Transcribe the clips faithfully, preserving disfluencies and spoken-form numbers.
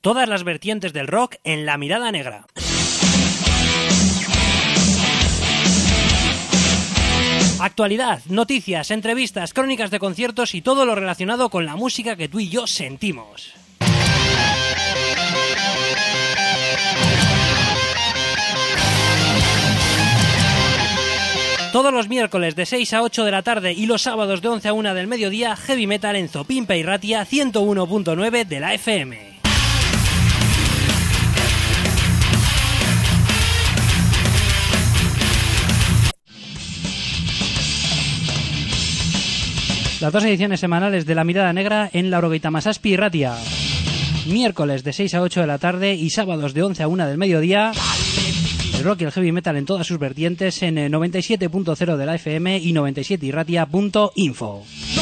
Todas las vertientes del rock en La Mirada Negra. Actualidad, noticias, entrevistas, crónicas de conciertos y todo lo relacionado con la música que tú y yo sentimos. Todos los miércoles de seis a ocho de la tarde y los sábados de once a una del mediodía, Heavy Metal en Zopimpa y Ratia ciento uno punto nueve de la F M. Las dos ediciones semanales de La Mirada Negra en la Orogeita Masaspi y Ratia. Miércoles de seis a ocho de la tarde y sábados de once a una del mediodía. El rock y el heavy metal en todas sus vertientes en noventa y siete punto cero de la F M y noventa y siete irratia punto info.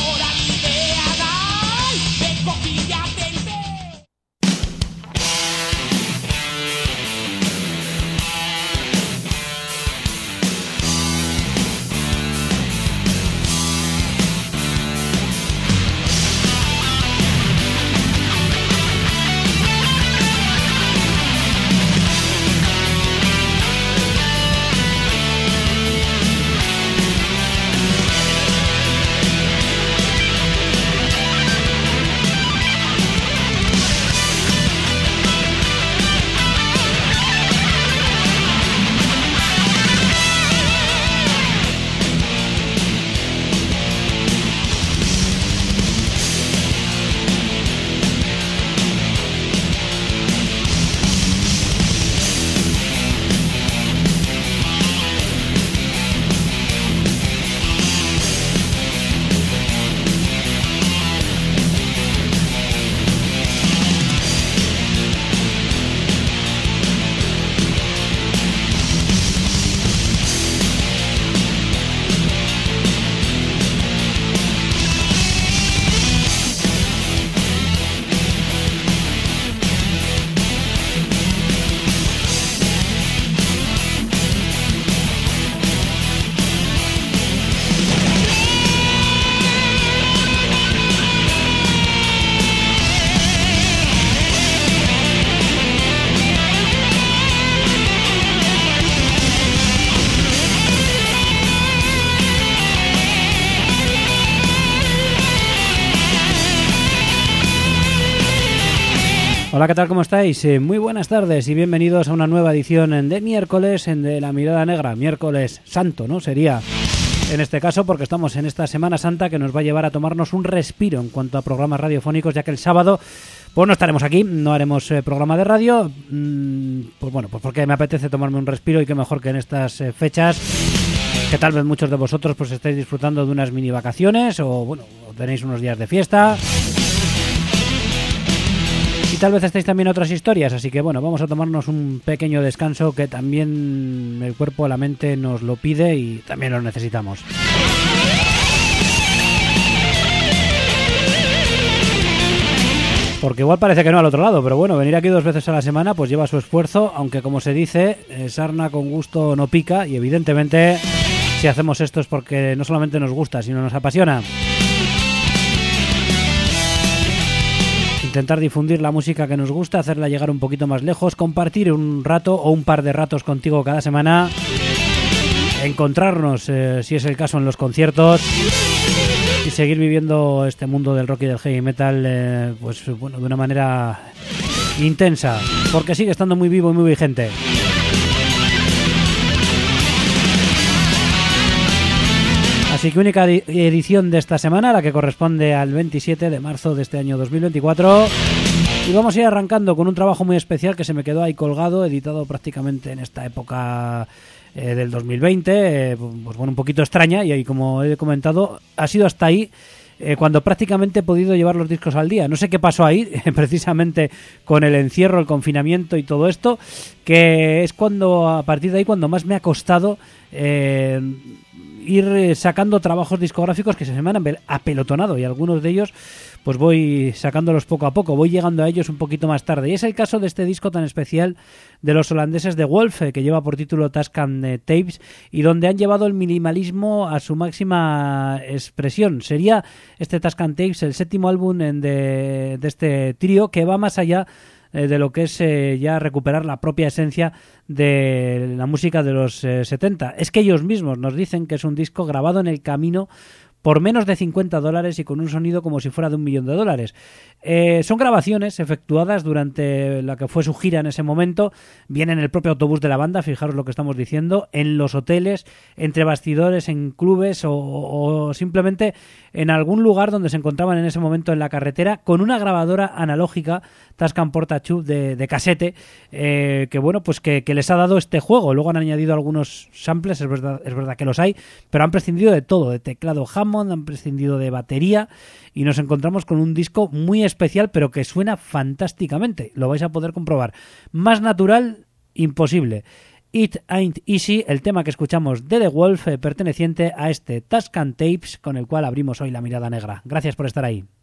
Hola, ¿qué tal? ¿Cómo estáis? Eh, muy buenas tardes y bienvenidos a una nueva edición de miércoles en de La Mirada Negra. Miércoles santo, ¿no? Sería en este caso porque estamos en esta Semana Santa que nos va a llevar a tomarnos un respiro en cuanto a programas radiofónicos, ya que el sábado pues no estaremos aquí, no haremos eh, programa de radio. Mm, pues bueno, pues porque me apetece tomarme un respiro y qué mejor que en estas eh, fechas que tal vez muchos de vosotros pues estáis disfrutando de unas mini vacaciones o bueno, tenéis unos días de fiesta. Y tal vez estéis también otras historias, así que bueno, vamos a tomarnos un pequeño descanso que también el cuerpo, la mente nos lo pide y también lo necesitamos. Porque igual parece que no al otro lado, pero bueno, venir aquí dos veces a la semana pues lleva su esfuerzo, aunque como se dice, eh, sarna con gusto no pica y evidentemente si hacemos esto es porque no solamente nos gusta, sino nos apasiona. Intentar difundir la música que nos gusta, hacerla llegar un poquito más lejos, compartir un rato o un par de ratos contigo cada semana, encontrarnos, eh, si es el caso, en los conciertos y seguir viviendo este mundo del rock y del heavy metal eh, pues bueno, de una manera intensa, porque sigue estando muy vivo y muy vigente. Así que única edición de esta semana, la que corresponde al veintisiete de marzo de este año dos mil veinticuatro. Y vamos a ir arrancando con un trabajo muy especial que se me quedó ahí colgado, editado prácticamente en esta época eh, del dos mil veinte. Eh, pues bueno, un poquito extraña y ahí, como he comentado, ha sido hasta ahí eh, cuando prácticamente he podido llevar los discos al día. No sé qué pasó ahí, precisamente con el encierro, el confinamiento y todo esto, que es cuando, a partir de ahí, cuando más me ha costado Eh, ir sacando trabajos discográficos que se me han apelotonado y algunos de ellos pues voy sacándolos poco a poco, voy llegando a ellos un poquito más tarde. Y es el caso de este disco tan especial de los holandeses de Wolf, eh, que lleva por título Tascam eh, Tapes, y donde han llevado el minimalismo a su máxima expresión. Sería este Tascam Tapes el séptimo álbum en de, de este trío, que va más allá eh, de lo que es eh, ya recuperar la propia esencia de la música de los eh, setenta. Es que ellos mismos nos dicen que es un disco grabado en el camino por menos de cincuenta dólares y con un sonido como si fuera de un millón de dólares. Eh, son grabaciones efectuadas durante la que fue su gira en ese momento, bien en el propio autobús de la banda, fijaros lo que estamos diciendo, en los hoteles, entre bastidores, en clubes o, o simplemente en algún lugar donde se encontraban en ese momento en la carretera, con una grabadora analógica Tascam Portatube de, de casete, eh, que bueno, pues que, que les ha dado este juego. Luego han añadido algunos samples, es verdad, es verdad que los hay, pero han prescindido de todo, de teclado Hammond, han prescindido de batería y nos encontramos con un disco muy especial, pero que suena fantásticamente. Lo vais a poder comprobar. Más natural, imposible. It Ain't Easy, el tema que escuchamos de The Wolf, eh, perteneciente a este Tascam Tapes, con el cual abrimos hoy la mirada negra. Gracias por estar ahí.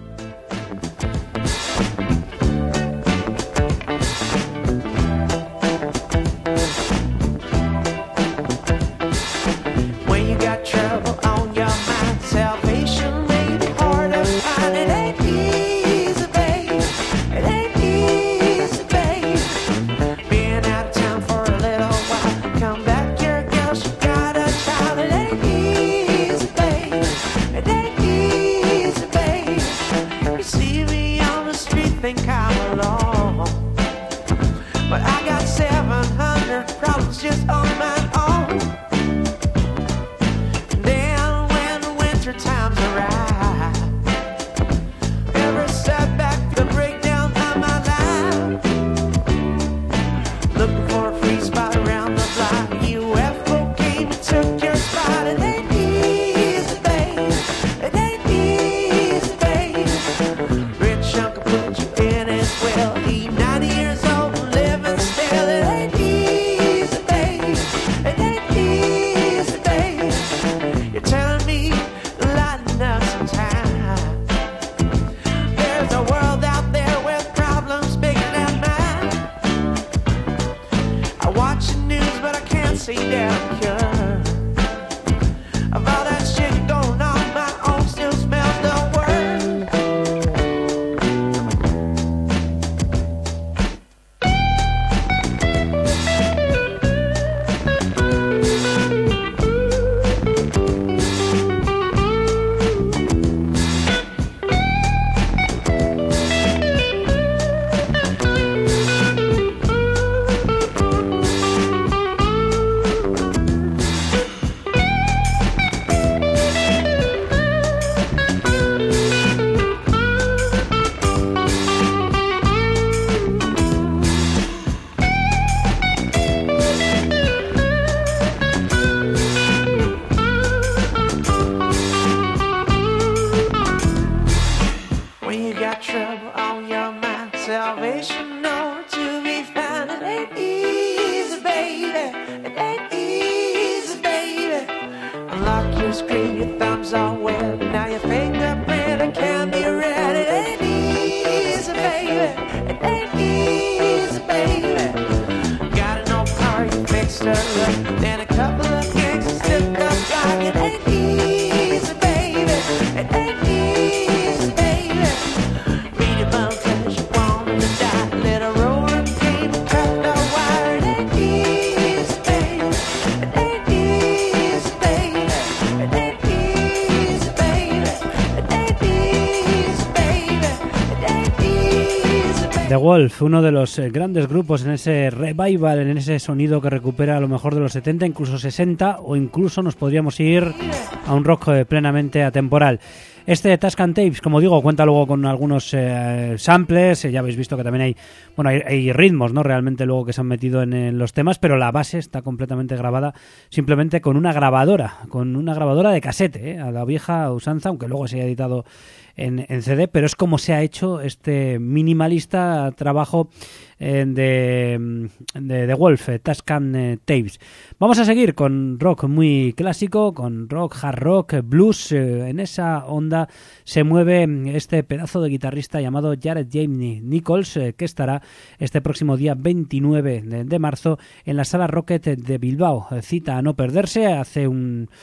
The Wolf, uno de los grandes grupos en ese revival, en ese sonido que recupera a lo mejor de los setenta, incluso sesenta, o incluso nos podríamos ir a un rock plenamente atemporal. Este Tascam Tapes, como digo, cuenta luego con algunos eh, samples, eh, ya habéis visto que también hay, bueno, hay, hay ritmos, ¿no? Realmente luego que se han metido en, en los temas, pero la base está completamente grabada simplemente con una grabadora, con una grabadora de casete, ¿eh? A la vieja usanza, aunque luego se haya editado en, en C D, pero es como se ha hecho este minimalista trabajo eh, de, de, de Wolf, eh, Tascam eh, Tapes. Vamos a seguir con rock muy clásico, con rock, hard rock, blues. Eh, en esa onda se mueve este pedazo de guitarrista llamado Jared James Nichols, eh, que estará este próximo día veintinueve de, de marzo en la Sala Rocket de Bilbao. Eh, cita a no perderse, hace un...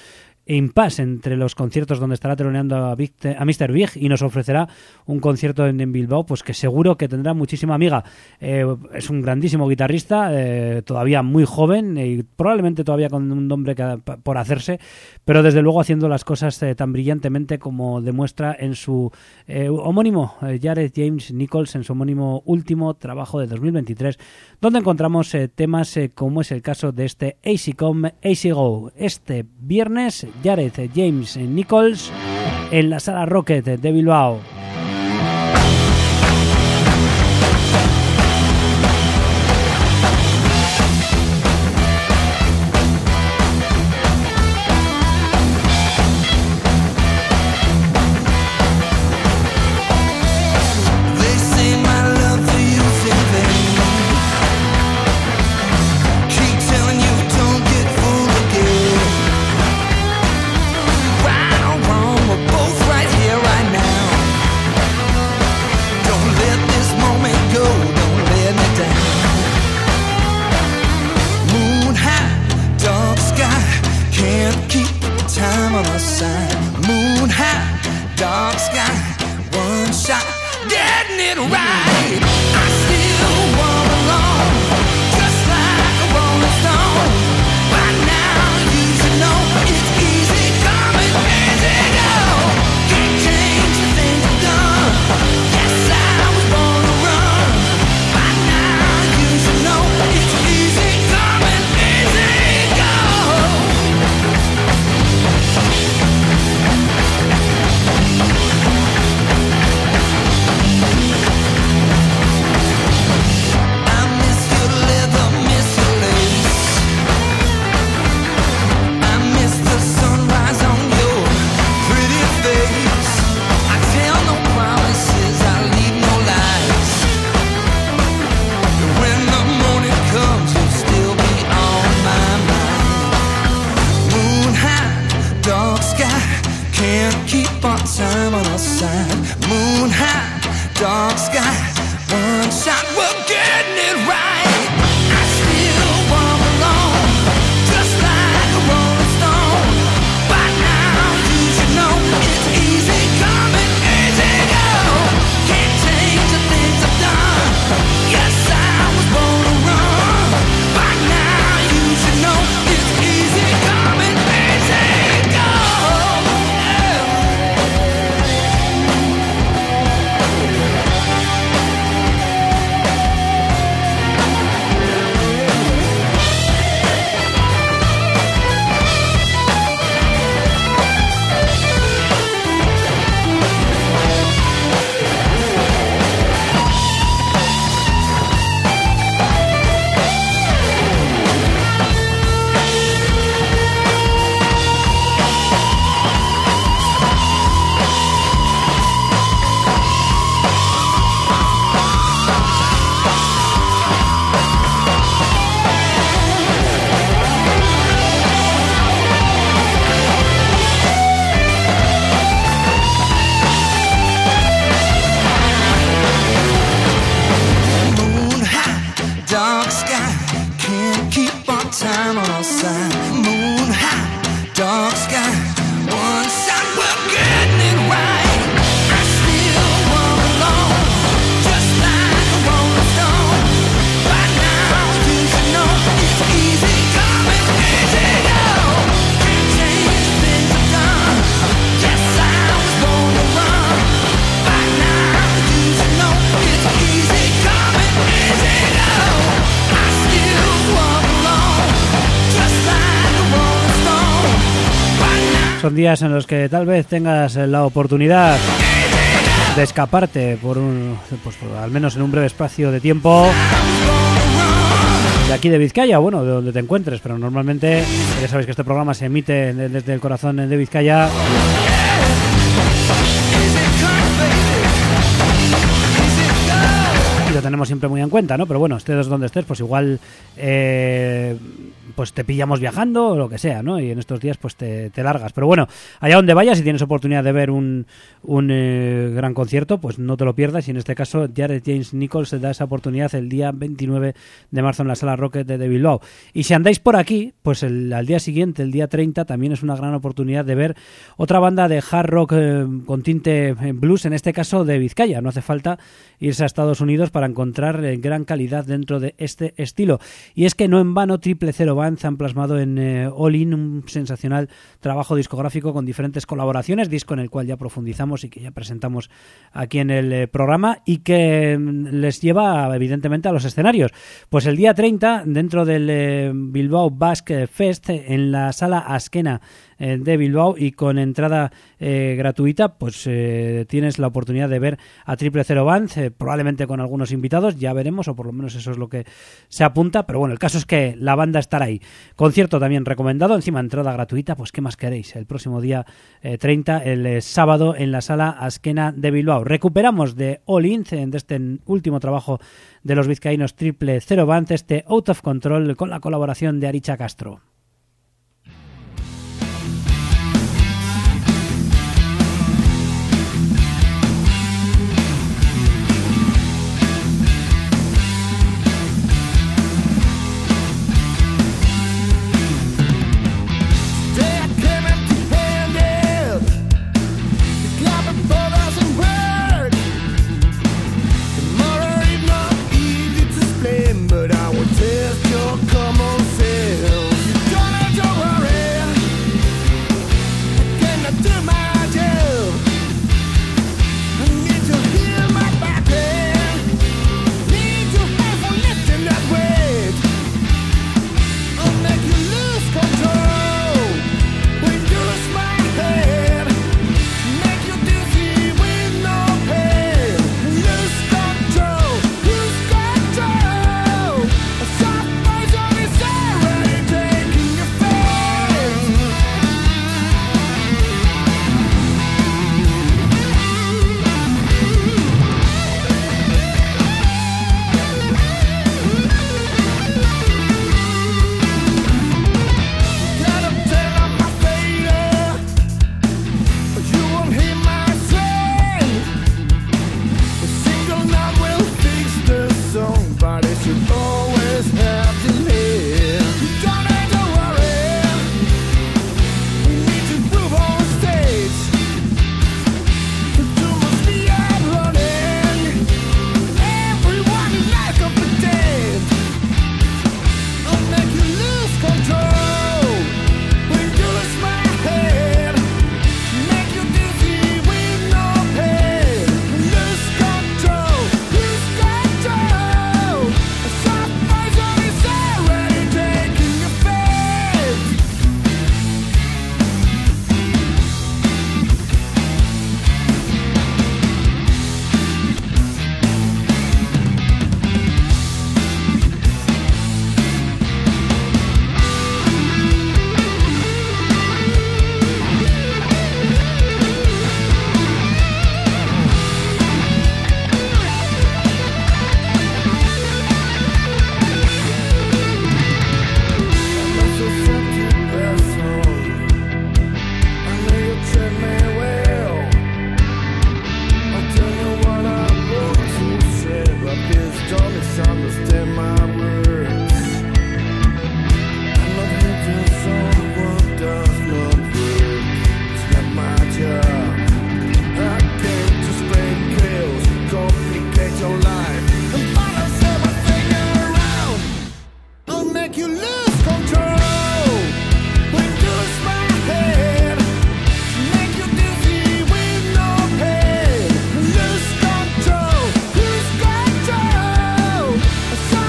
impasse entre los conciertos donde estará teloneando a, Big, a míster Big y nos ofrecerá un concierto en, en Bilbao, pues que seguro que tendrá muchísima amiga. Eh, es un grandísimo guitarrista, eh, todavía muy joven y probablemente todavía con un nombre que, por hacerse, pero desde luego haciendo las cosas eh, tan brillantemente como demuestra en su eh, homónimo eh, Jared James Nichols, en su homónimo último trabajo de dos mil veintitrés, donde encontramos eh, temas eh, como es el caso de este Easy Come, Easy Go. Este viernes, Jared James Nichols en la Sala Rocket de Bilbao. Son días en los que tal vez tengas la oportunidad de escaparte por un, pues por, al menos en un breve espacio de tiempo de aquí de Vizcaya, bueno, de donde te encuentres, pero normalmente ya sabéis que este programa se emite desde el corazón de Vizcaya. Y te tenemos siempre muy en cuenta, ¿no? Pero bueno, estés donde estés, pues igual eh, pues te pillamos viajando o lo que sea, ¿no? Y en estos días pues te, te largas. Pero bueno, allá donde vayas, si tienes oportunidad de ver un, un eh, gran concierto, pues no te lo pierdas. Y en este caso, Jared James Nichols se da esa oportunidad el día veintinueve de marzo en la Sala Rocket de, de Bilbao. Y si andáis por aquí, pues el, al día siguiente, el día treinta, también es una gran oportunidad de ver otra banda de hard rock eh, con tinte blues, en este caso de Vizcaya. No hace falta irse a Estados Unidos para encontrar eh, gran calidad dentro de este estilo. Y es que no en vano Triple Zero Band han plasmado en eh, All In un sensacional trabajo discográfico con diferentes colaboraciones, disco en el cual ya profundizamos y que ya presentamos aquí en el eh, programa, y que mm, les lleva evidentemente a los escenarios. Pues el día treinta, dentro del eh, Bilbao Basque Fest, en la Sala Azkena eh, de Bilbao, y con entrada eh, gratuita, pues eh, tienes la oportunidad de ver a Triple Zero Band, eh, probablemente con algunos invitados, ya veremos, o por lo menos eso es lo que se apunta, pero bueno, el caso es que la banda estará ahí. Concierto también recomendado, encima entrada gratuita, pues qué más queréis, el próximo día eh, treinta, el eh, sábado, en la Sala Azkena de Bilbao. Recuperamos de All In, de este último trabajo de los vizcaínos Triple Zero Band, este Out of Control, con la colaboración de Aricha Castro. So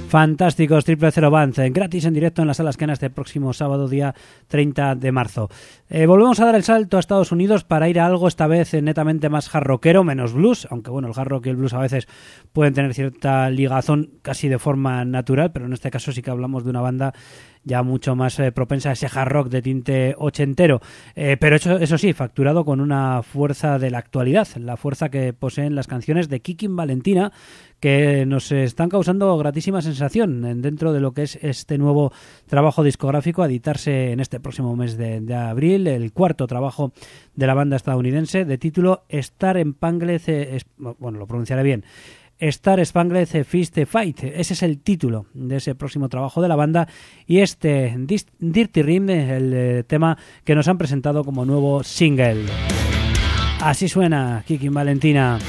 Fantásticos, Triple Zero Band, gratis en directo en las salas Kena este próximo sábado, día treinta de marzo. Eh, volvemos a dar el salto a Estados Unidos para ir a algo esta vez netamente más hard rockero, menos blues, aunque bueno, el hard rock y el blues a veces pueden tener cierta ligazón casi de forma natural, pero en este caso sí que hablamos de una banda ya mucho más eh, propensa a ese hard rock de tinte ochentero, eh, pero eso, eso sí, facturado con una fuerza de la actualidad, la fuerza que poseen las canciones de Kikin Valentina, que nos están causando gratísima sensación dentro de lo que es este nuevo trabajo discográfico a editarse en este próximo mes de, de abril, el cuarto trabajo de la banda estadounidense, de título Star Spangled, eh, bueno, lo pronunciaré bien, Star Spangled Fist Fight. Ese es el título de ese próximo trabajo de la banda, y este Dirty Rhythm, el eh, tema que nos han presentado como nuevo single. Así suena Kikin Valentina.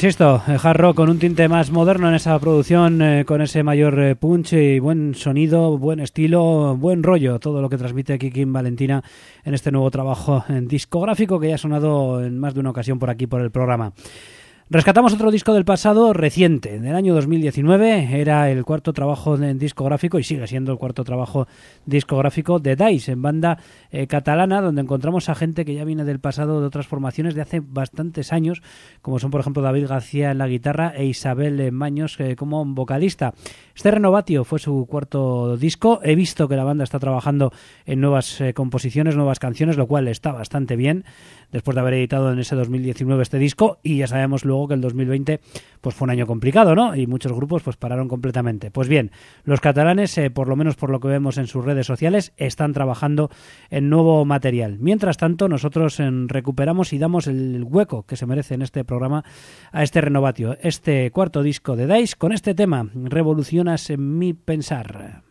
insisto, hard rock con un tinte más moderno en esa producción, eh, con ese mayor eh, punch y buen sonido, buen estilo, buen rollo, todo lo que transmite Kikin Valentina en este nuevo trabajo en discográfico que ya ha sonado en más de una ocasión por aquí por el programa. Rescatamos otro disco del pasado reciente, del año dos mil diecinueve, era el cuarto trabajo en discográfico y sigue siendo el cuarto trabajo discográfico de Dice, en banda eh, catalana, donde encontramos a gente que ya viene del pasado de otras formaciones de hace bastantes años, como son por ejemplo David García en la guitarra e Isabel Maños eh, como vocalista. Este Renovatio fue su cuarto disco, he visto que la banda está trabajando en nuevas eh, composiciones, nuevas canciones, lo cual está bastante bien, después de haber editado en ese dos mil diecinueve este disco, y ya sabemos luego que el dos mil veinte pues fue un año complicado, ¿no? Y muchos grupos pues pararon completamente. Pues bien, los catalanes, eh, por lo menos por lo que vemos en sus redes sociales, están trabajando en nuevo material. Mientras tanto, nosotros eh, recuperamos y damos el hueco que se merece en este programa a este Renovatio, este cuarto disco de Dice, con este tema, Revolucionas en mi pensar.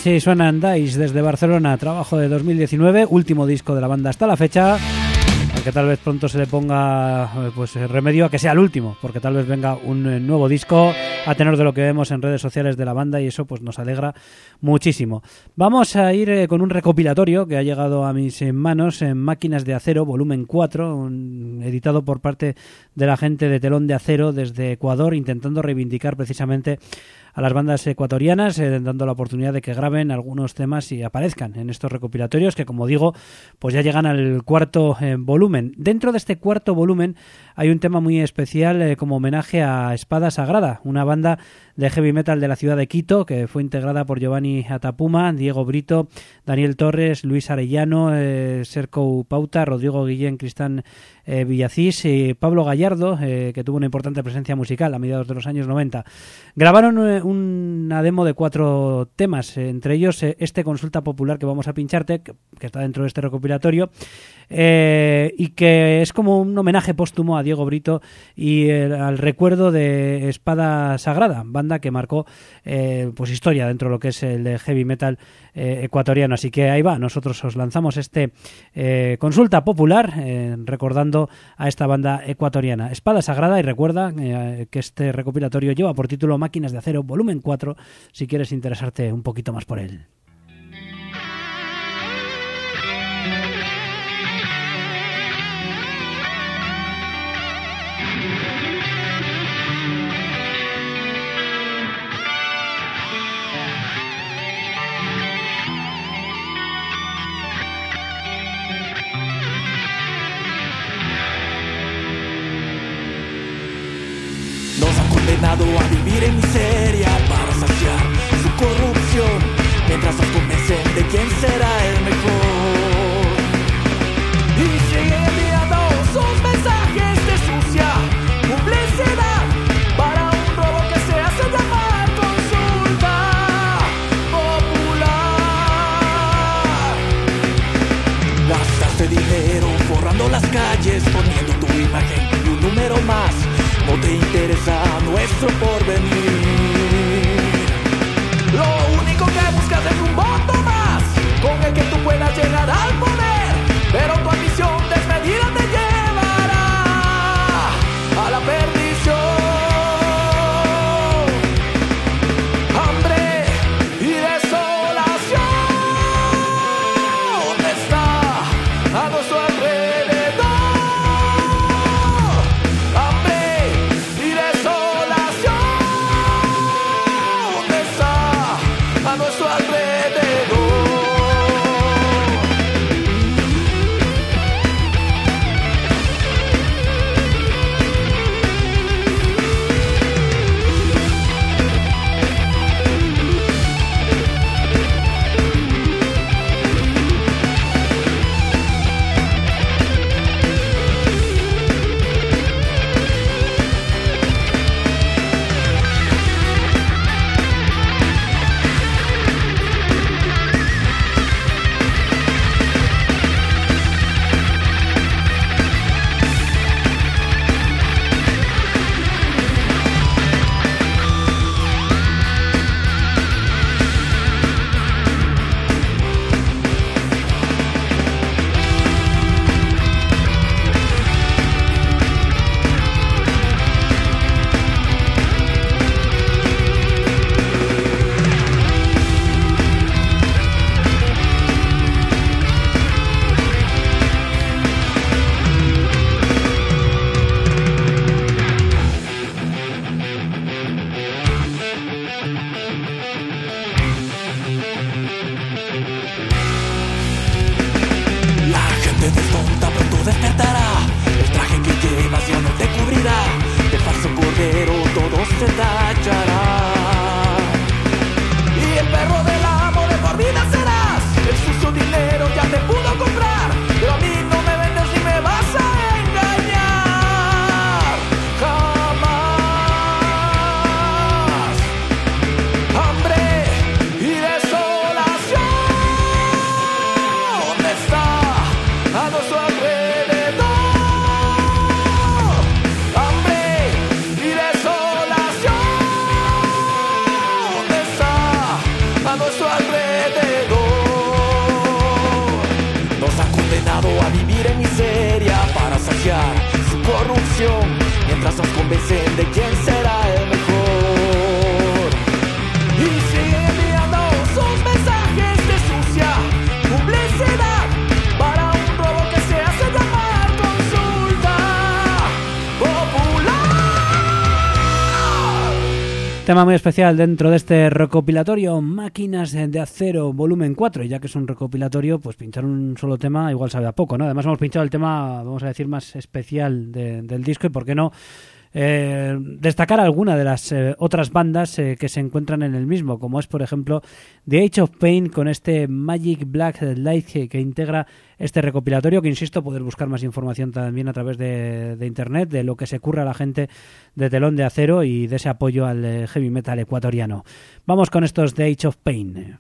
Así suenan Dice desde Barcelona, trabajo de dos mil diecinueve, último disco de la banda hasta la fecha, aunque tal vez pronto se le ponga pues remedio a que sea el último, porque tal vez venga un nuevo disco a tenor de lo que vemos en redes sociales de la banda y eso pues nos alegra muchísimo. Vamos a ir eh, con un recopilatorio que ha llegado a mis manos en Máquinas de Acero, volumen cuatro, un, editado por parte de la gente de Telón de Acero desde Ecuador, intentando reivindicar precisamente a las bandas ecuatorianas, eh, dando la oportunidad de que graben algunos temas y aparezcan en estos recopilatorios que, como digo, pues ya llegan al cuarto eh, volumen. Dentro de este cuarto volumen hay un tema muy especial eh, como homenaje a Espada Sagrada, una banda de heavy metal de la ciudad de Quito que fue integrada por Giovanni Atapuma, Diego Brito, Daniel Torres, Luis Arellano, eh, Serco Pauta, Rodrigo Guillén, Cristán eh, Villacís y Pablo Gallardo, eh, que tuvo una importante presencia musical a mediados de los años noventa. Grabaron eh, una demo de cuatro temas, eh, entre ellos eh, este Consulta Popular que vamos a pincharte, que, que está dentro de este recopilatorio, eh, y que es como un homenaje póstumo a Diego Brito y eh, al recuerdo de Espada Sagrada, banda que marcó eh, pues historia dentro de lo que es el heavy metal eh, ecuatoriano. Así que ahí va, nosotros os lanzamos este eh, Consulta Popular eh, recordando a esta banda ecuatoriana, Espada Sagrada, y recuerda eh, que este recopilatorio lleva por título Máquinas de Acero, volumen cuatro, si quieres interesarte un poquito más por él. A vivir en miseria para saciar su corrupción, mientras nos convencen de quién será el mejor. Y siguen enviando sus mensajes de sucia publicidad para un robo que se hace llamar Consulta Popular. Gastaste dinero forrando las calles, poniendo tu imagen y un número más. No te interesa nuestro porvenir. Lo único que buscas es un voto más, con el que tú puedas llegar al poder. Pero tu ambición desmedida te llevará a la perdición. Hambre y desolación está a nuestro alrededor. nuestro alrededor. Nos han condenado a vivir en miseria para saciar su corrupción, mientras nos convencen de quién será el mejor. Y siguen enviando sus mensajes de sucia publicidad para un robo que se hace llamar consulta popular. Tema muy especial dentro de este recopilatorio Máquinas de Acero volumen cuatro, y ya que es un recopilatorio, pues pinchar un solo tema igual sabe a poco, ¿no? Además hemos pinchado el tema, vamos a decir, más especial de, del disco, y por qué no eh, destacar alguna de las eh, otras bandas eh, que se encuentran en el mismo, como es por ejemplo The Age of Pain, con este Magic Black Light que, que integra este recopilatorio, que insisto, poder buscar más información también a través de, de internet, de lo que se curra a la gente de Telón de Acero y de ese apoyo al eh, heavy metal ecuatoriano. Vamos con estos The Age of Pain.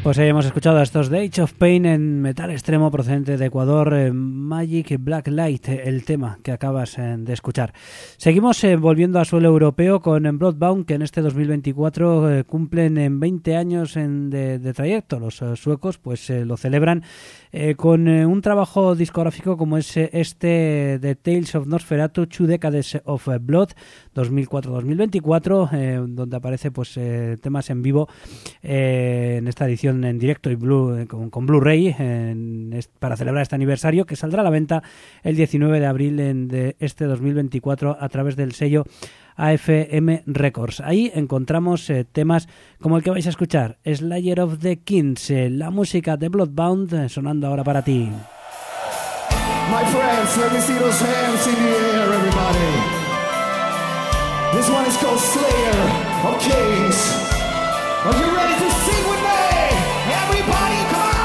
Pues ahí hemos escuchado a estos The Age of Pain en metal extremo procedente de Ecuador, eh, Magic Black Light, el tema que acabas eh, de escuchar. Seguimos eh, volviendo a suelo europeo con Bloodbound, que en este dos mil veinticuatro eh, cumplen en veinte años en, de, de trayecto. Los eh, suecos pues eh, lo celebran eh, con eh, un trabajo discográfico como es eh, este de Tales of Nosferatu, Two Decades of Blood, dos mil cuatro dos mil veinticuatro, eh, donde aparece pues eh, temas en vivo eh, en esta edición en directo y Blu, con, con Blu-ray en, para celebrar este aniversario, que saldrá a la venta el diecinueve de abril en, de este dos mil veinticuatro a través del sello A F M Records. Ahí encontramos eh, temas como el que vais a escuchar, Slayer of the Kings, eh, la música de Bloodbound eh, sonando ahora para ti. My friends, let me see those hands in the air, everybody. This one is called Slayer of Kings. Are you ready to sing with me? Everybody, come on!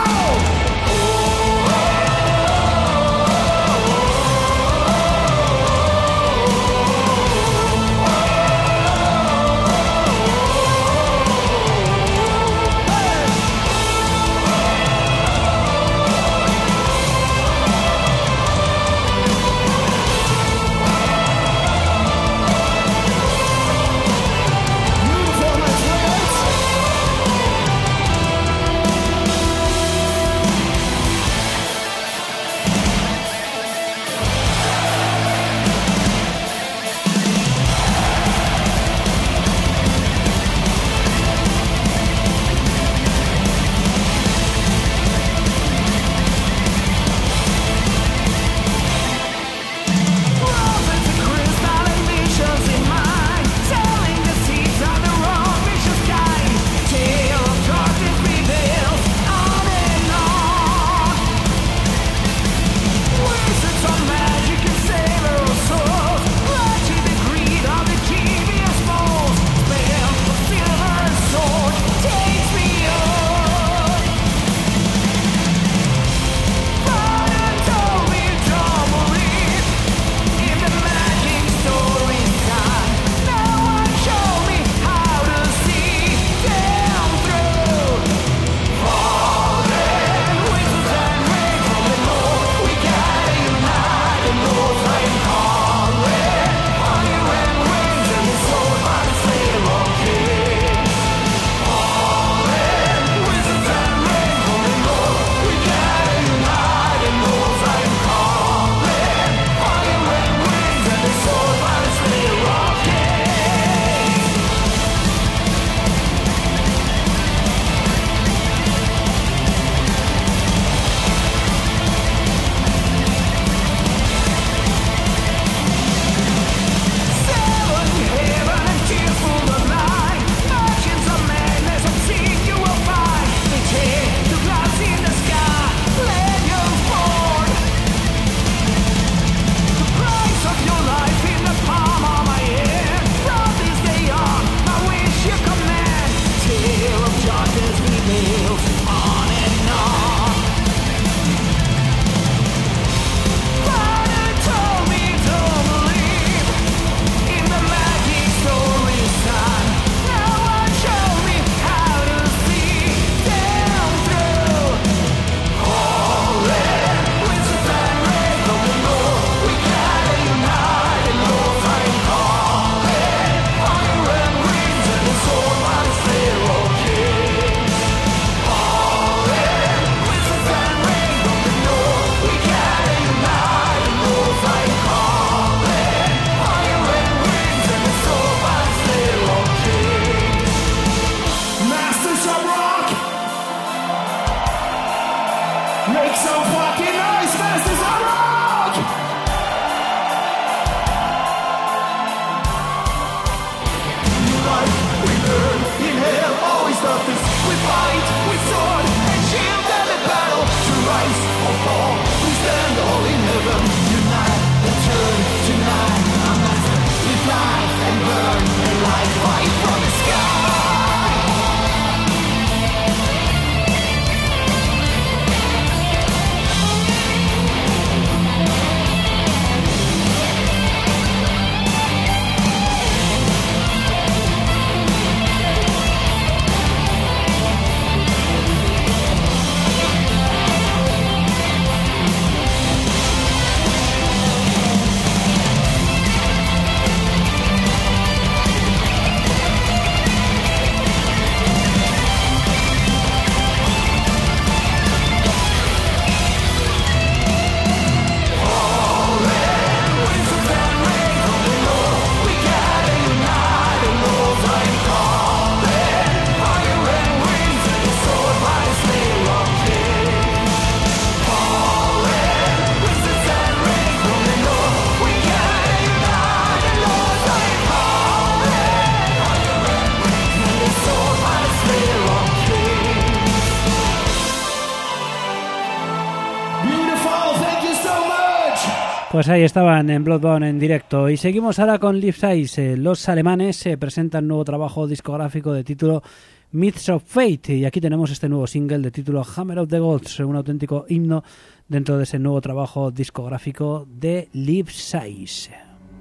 Pues ahí estaban en Bloodborne en directo. Y seguimos ahora con Life Size. Los alemanes se presentan nuevo trabajo discográfico de título Myths of Fate. Y aquí tenemos este nuevo single de título Hammer of the Gods, un auténtico himno dentro de ese nuevo trabajo discográfico de Life Size.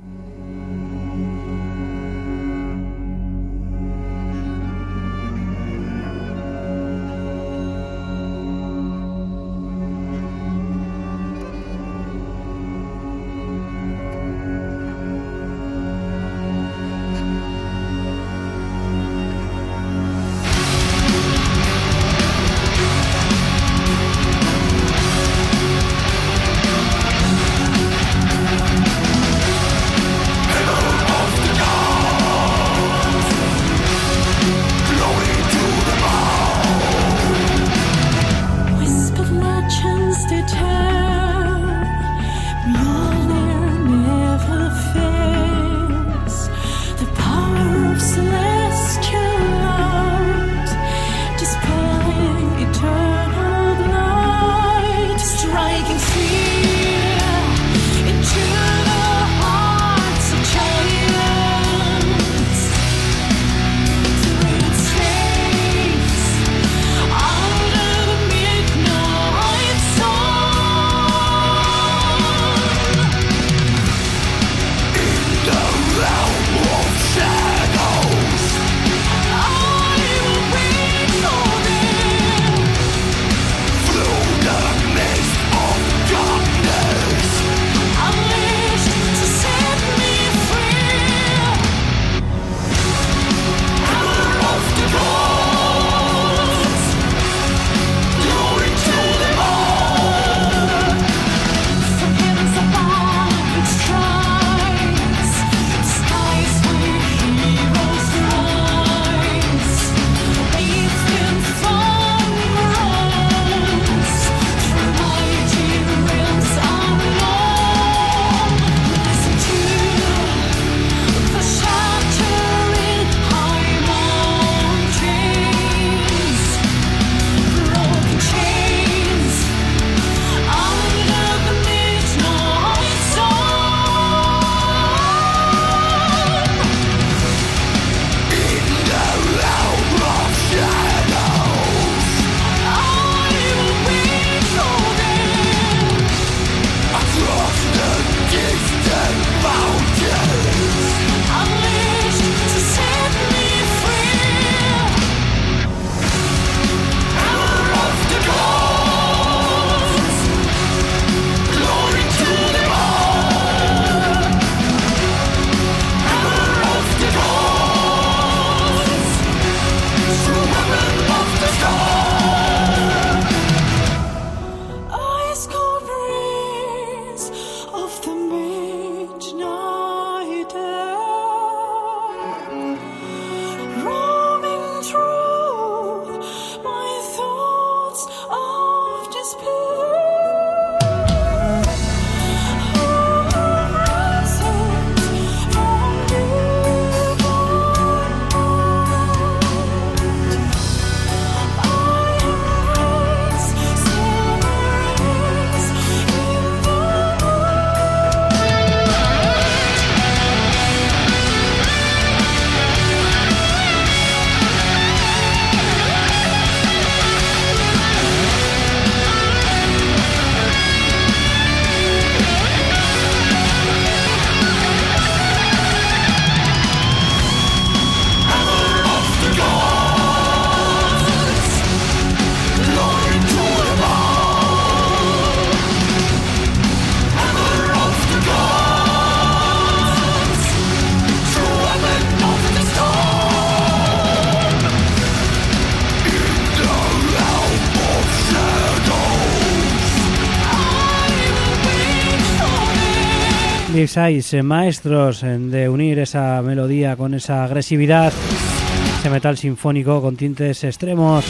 Life maestros de unir esa melodía con esa agresividad, ese metal sinfónico con tintes extremos.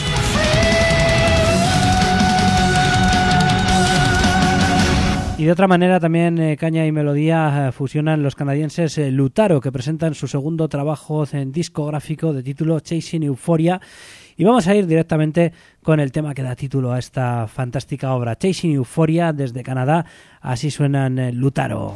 Y de otra manera también eh, caña y melodía eh, fusionan los canadienses eh, Lutaro, que presentan su segundo trabajo en discográfico de título Chasing Euphoria. Y vamos a ir directamente con el tema que da título a esta fantástica obra, Chasing Euphoria, desde Canadá. Así suenan eh, Lutaro.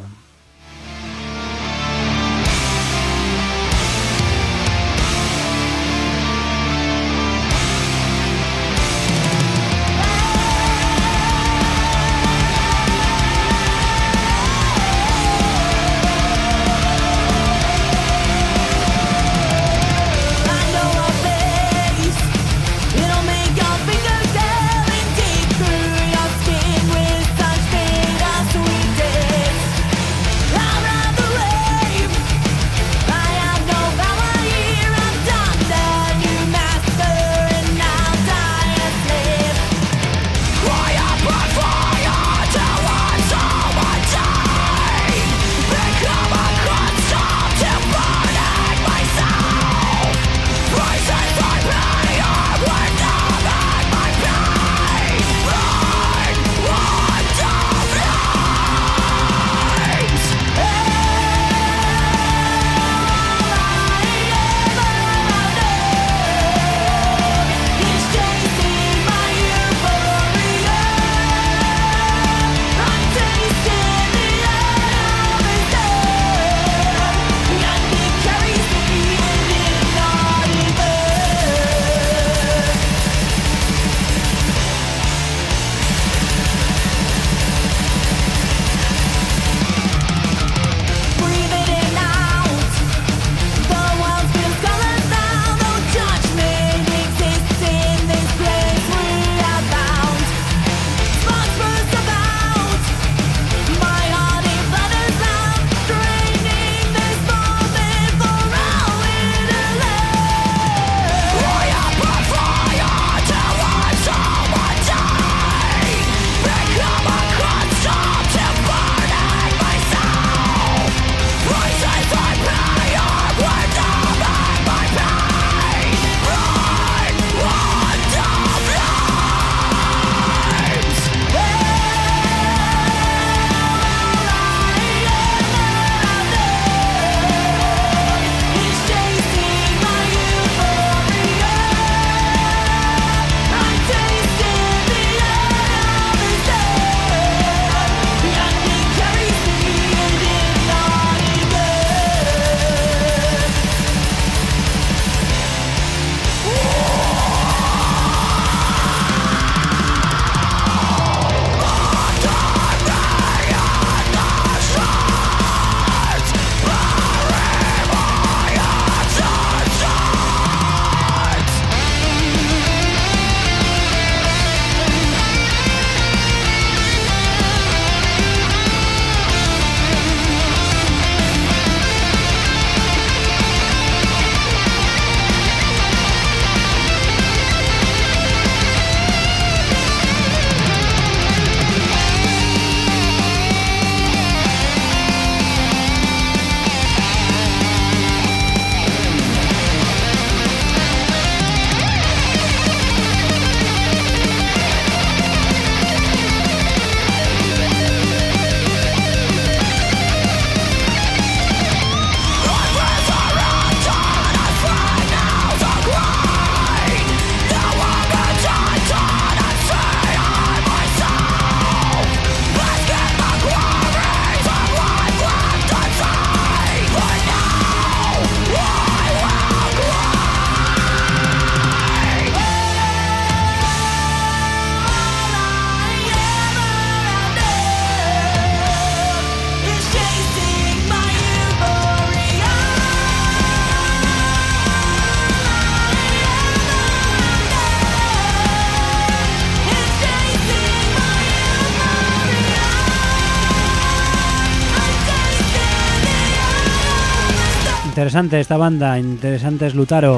Interesante esta banda, interesante es Lutaro.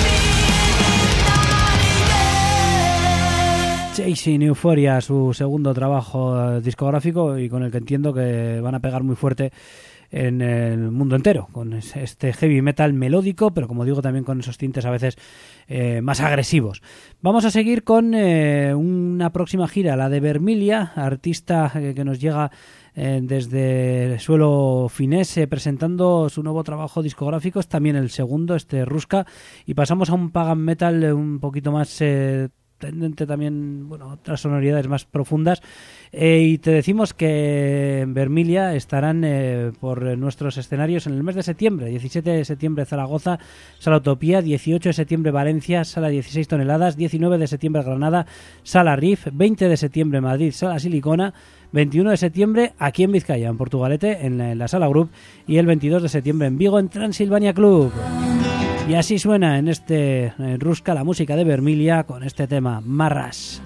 Chasing Euphoria, su segundo trabajo discográfico y con el que entiendo que van a pegar muy fuerte en el mundo entero, con este heavy metal melódico, pero como digo también con esos tintes a veces eh, más agresivos. Vamos a seguir con eh, una próxima gira, la de Vermilia, artista eh, que nos llega eh, desde el suelo finés, presentando su nuevo trabajo discográfico, es también el segundo, este Ruska, y pasamos a un pagan metal un poquito más eh, tendente también, bueno, otras sonoridades más profundas, eh, y te decimos que en Vermilia estarán eh, por nuestros escenarios en el mes de septiembre, diecisiete de septiembre Zaragoza, Sala Utopía, dieciocho de septiembre Valencia, Sala dieciséis toneladas, diecinueve de septiembre Granada, Sala Riff, veinte de septiembre Madrid, Sala Silicona, veintiuno de septiembre aquí en Vizcaya, en Portugalete, en la, en la Sala Group, y el veintidós de septiembre en Vigo, en Transilvania Club. Y así suena en este en Ruska la música de Vermilia con este tema, Marras.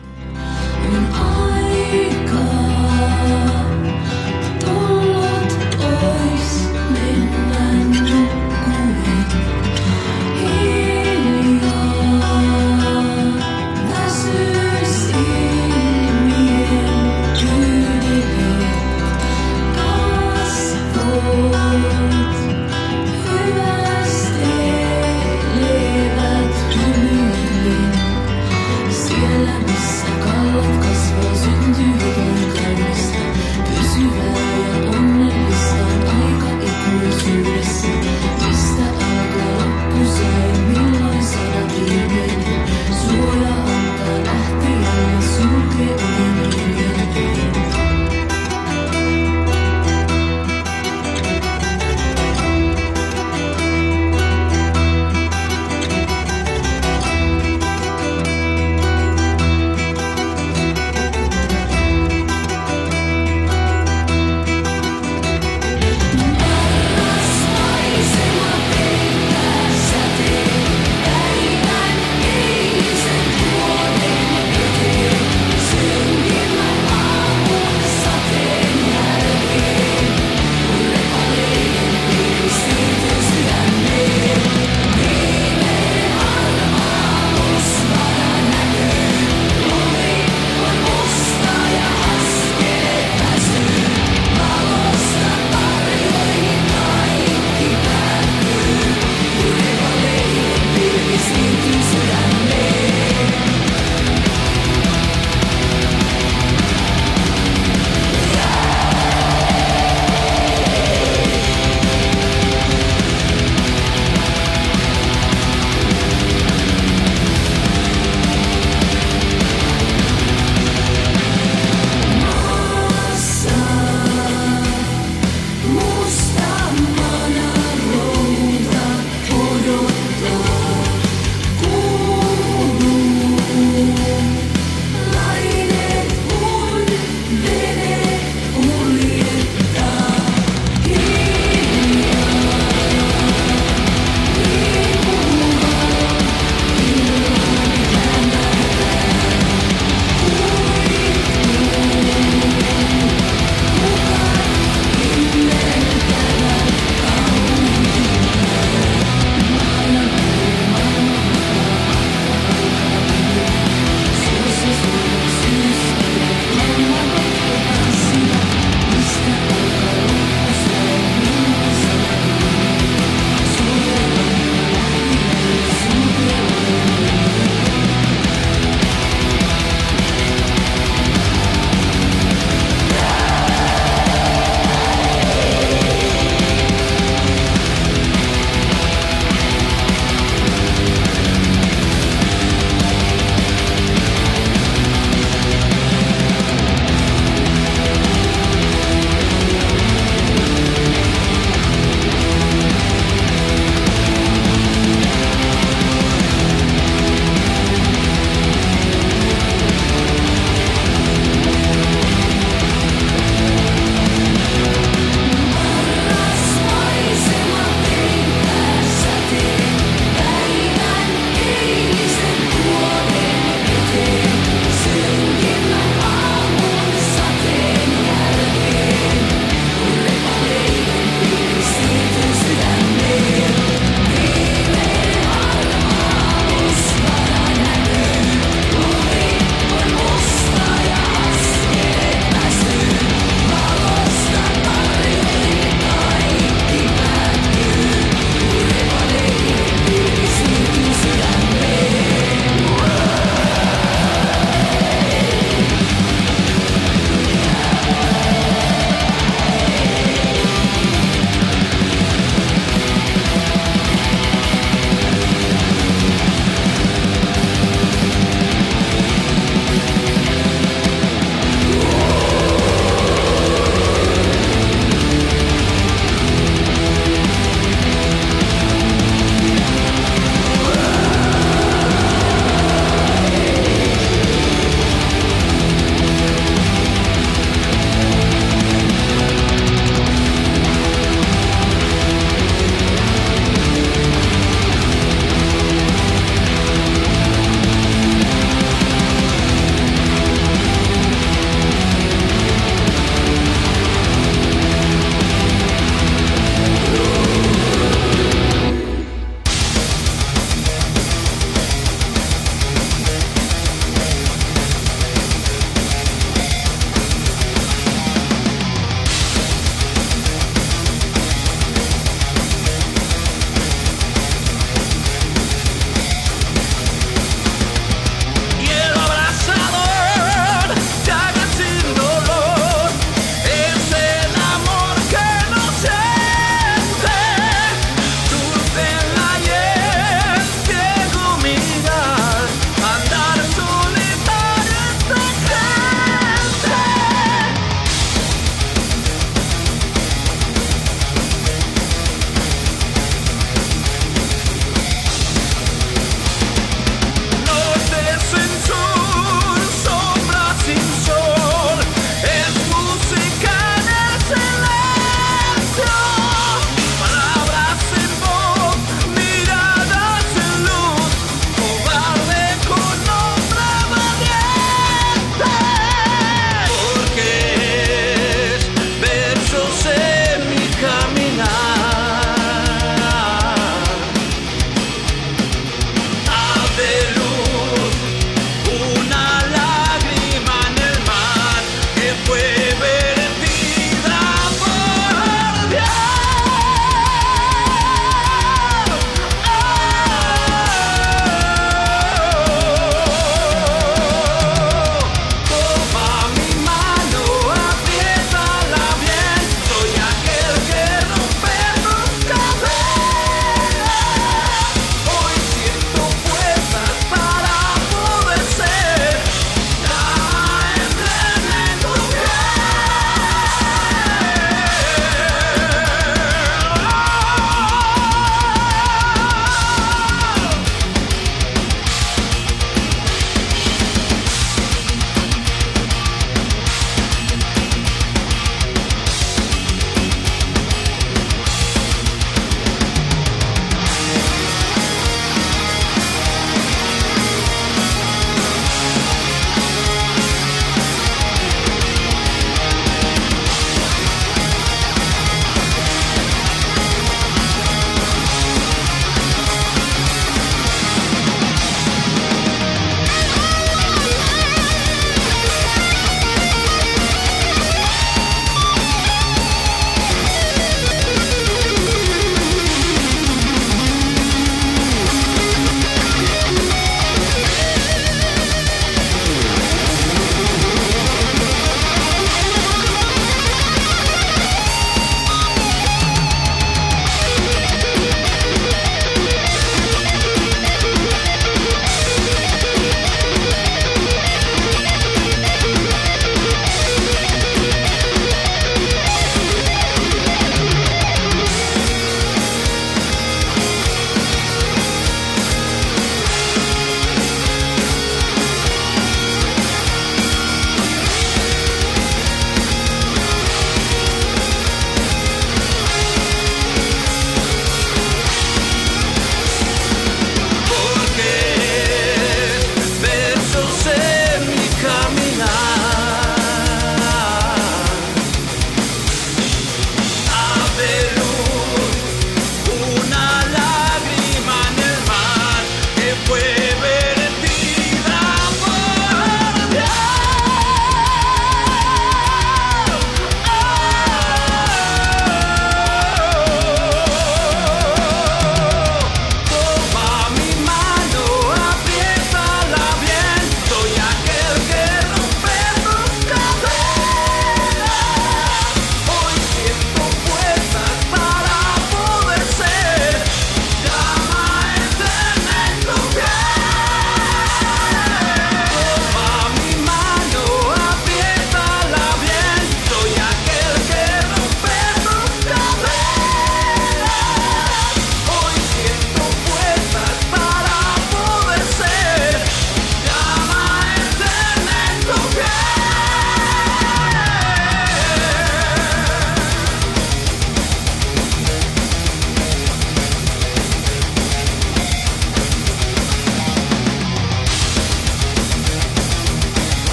Cielo, mis sacos,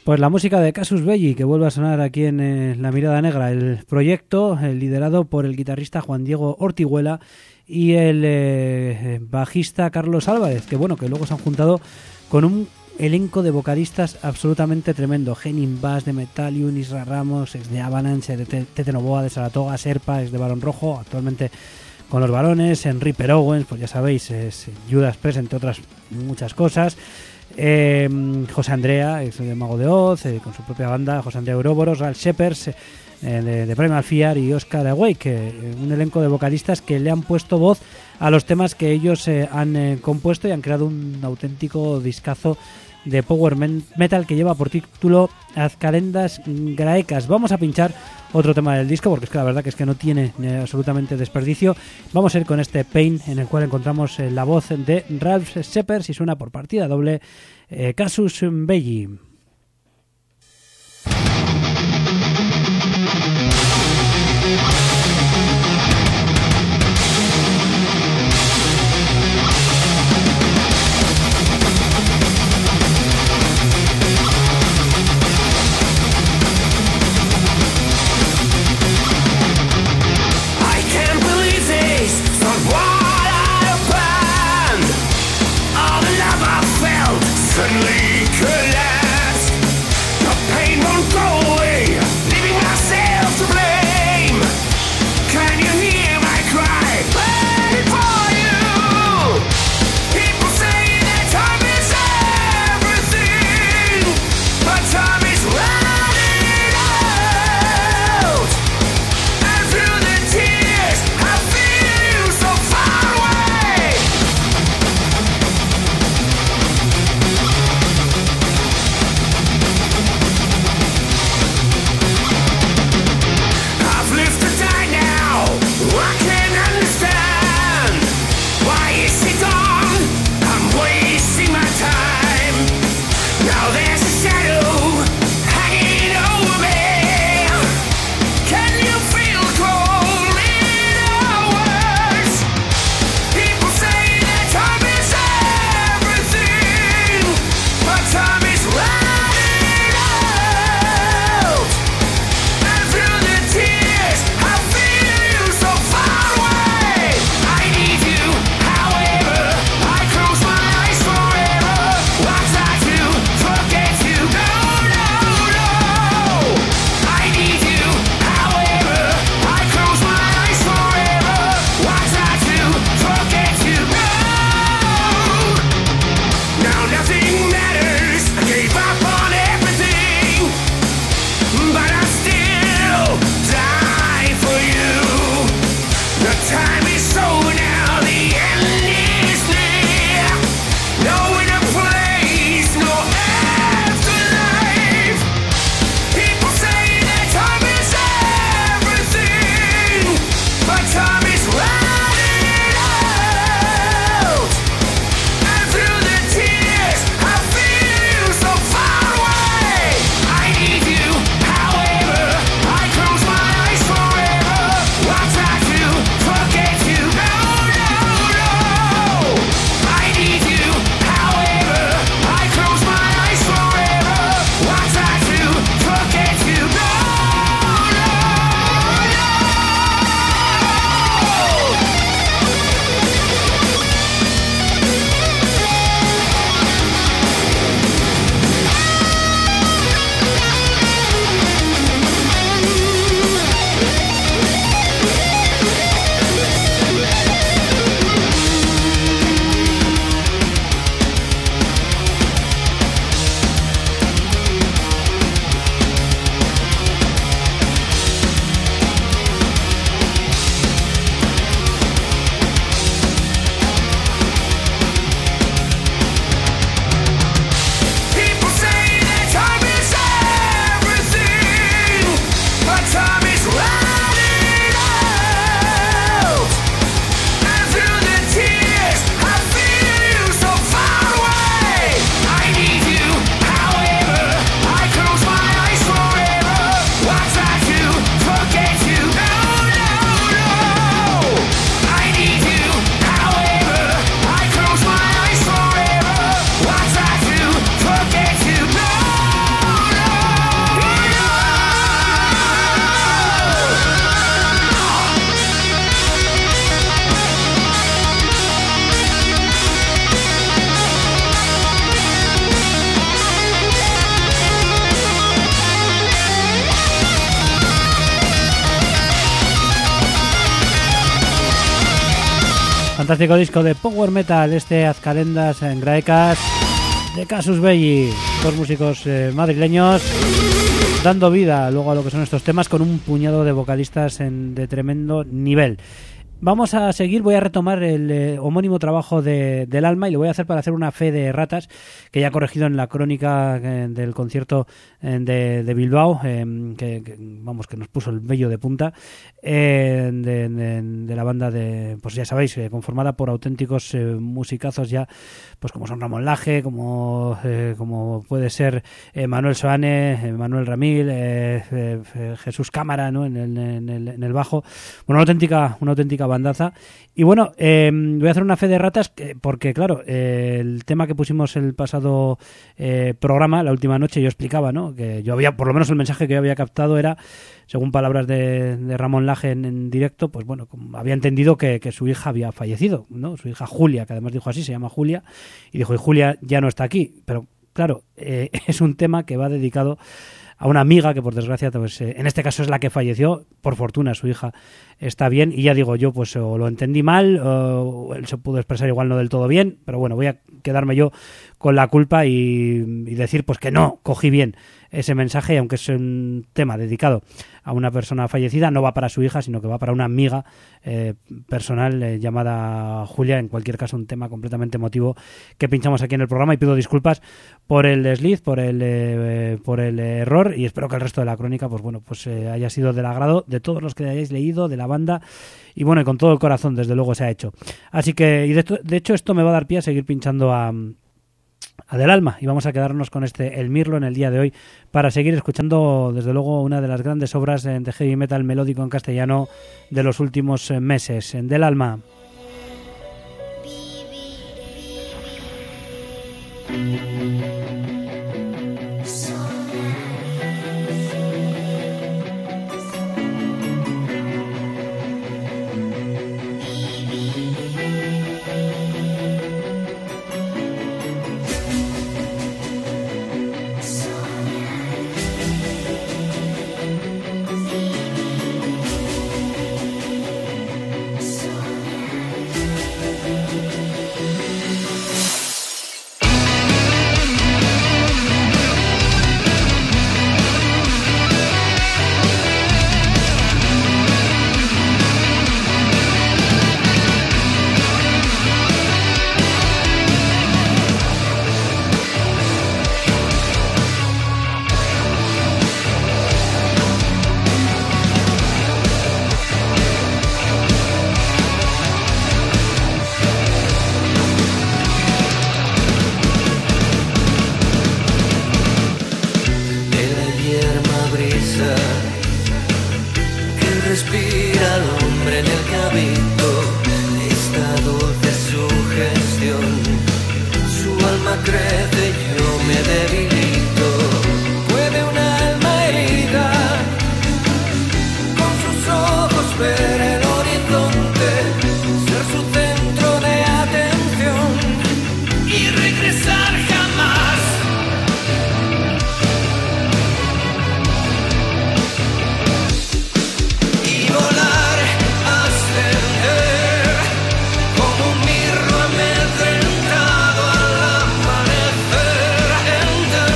Pues la música de Casus Belli, que vuelve a sonar aquí en eh, La Mirada Negra, el proyecto eh, liderado por el guitarrista Juan Diego Ortiguela y el eh, bajista Carlos Álvarez, que bueno, que luego se han juntado con un elenco de vocalistas absolutamente tremendo. Henning Bass de Metallium, Isra Ramos, ex de Avalanche, de Tete Novoa, de Saratoga, Serpa, ex de Barón Rojo, actualmente con los Barones, Henry Perowens, pues ya sabéis, es Judas Priest, entre otras muchas cosas. Eh, José Andrea, ex de Mago de Oz, eh, con su propia banda, José Andrea Ouroboros, Ralph Shepherds, eh, de, de Primal Fear, y Oscar Awake, eh, un elenco de vocalistas que le han puesto voz a los temas que ellos eh, han eh, compuesto y han creado un auténtico discazo de power metal que lleva por título Azcalendas Graecas. Vamos a pinchar otro tema del disco porque es que la verdad que es que no tiene eh, absolutamente desperdicio. Vamos a ir con este Pain, en el cual encontramos eh, la voz de Ralph Shepherds y suena por partida doble eh, Casus Belli. Suddenly collapsed. Fantástico disco de Power Metal, este Azcalendas en Graecas de Casus Belli, dos músicos eh, madrileños dando vida luego a lo que son estos temas con un puñado de vocalistas en, de tremendo nivel. Vamos a seguir, voy a retomar el eh, homónimo trabajo de, del Alma y lo voy a hacer para hacer una fe de ratas que ya he corregido en la crónica eh, del concierto eh, de, de Bilbao, eh, que, que vamos que nos puso el vello de punta, eh, de, de, de la banda de, pues ya sabéis, eh, conformada por auténticos eh, musicazos ya, pues como son Ramón Laje, como eh, como puede ser eh, Manuel Soane, eh, Manuel Ramil, eh, eh, Jesús Cámara, ¿no? en, el, en, el, en el bajo, bueno, una auténtica, una auténtica bandaza. Y bueno, eh, voy a hacer una fe de ratas que, porque claro, eh, el tema que pusimos el pasado eh, programa, la última noche, yo explicaba, ¿no? Que yo había, por lo menos el mensaje que yo había captado era, según palabras de, de Ramón Laje en, en directo, pues bueno, había entendido que, que su hija había fallecido, ¿no? Su hija Julia, que además dijo así, se llama Julia, y dijo, y Julia ya no está aquí. Pero claro, eh, es un tema que va dedicado a una amiga que por desgracia, pues, eh, en este caso es la que falleció. Por fortuna su hija está bien, y ya digo yo, pues o lo entendí mal o él se pudo expresar igual no del todo bien, pero bueno, voy a quedarme yo con la culpa y, y decir pues que no cogí bien ese mensaje, y aunque es un tema dedicado a una persona fallecida, no va para su hija, sino que va para una amiga eh, personal eh, llamada Julia. En cualquier caso, un tema completamente emotivo que pinchamos aquí en el programa, y pido disculpas por el desliz, por el eh, por el error, y espero que el resto de la crónica pues bueno, pues eh, haya sido del agrado de todos los que hayáis leído, de la banda, y bueno, y con todo el corazón desde luego se ha hecho. Así que, y de, esto, de hecho esto me va a dar pie a seguir pinchando a a del Alma, y vamos a quedarnos con este El Mirlo en el día de hoy para seguir escuchando desde luego una de las grandes obras de heavy metal melódico en castellano de los últimos meses, en Del Alma. Como un mirlo amedrentado al amanecer,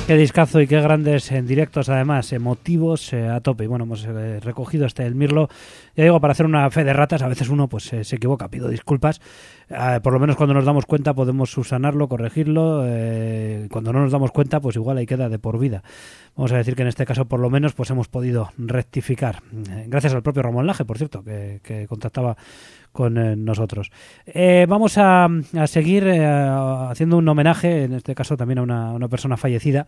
Qué discazo y qué grandes en directos, además, emotivos eh, a tope. Y bueno, hemos eh, recogido este El Mirlo, ya digo, para hacer una fe de ratas. A veces uno pues eh, se equivoca, pido disculpas. Eh, por lo menos cuando nos damos cuenta podemos subsanarlo, corregirlo. Eh, cuando no nos damos cuenta, pues igual ahí queda de por vida. Vamos a decir que en este caso, por lo menos, pues hemos podido rectificar. Eh, gracias al propio Ramón Laje, por cierto, que, que contactaba con eh, nosotros. Eh, vamos a, a seguir eh, haciendo un homenaje, en este caso también a una, una persona fallecida,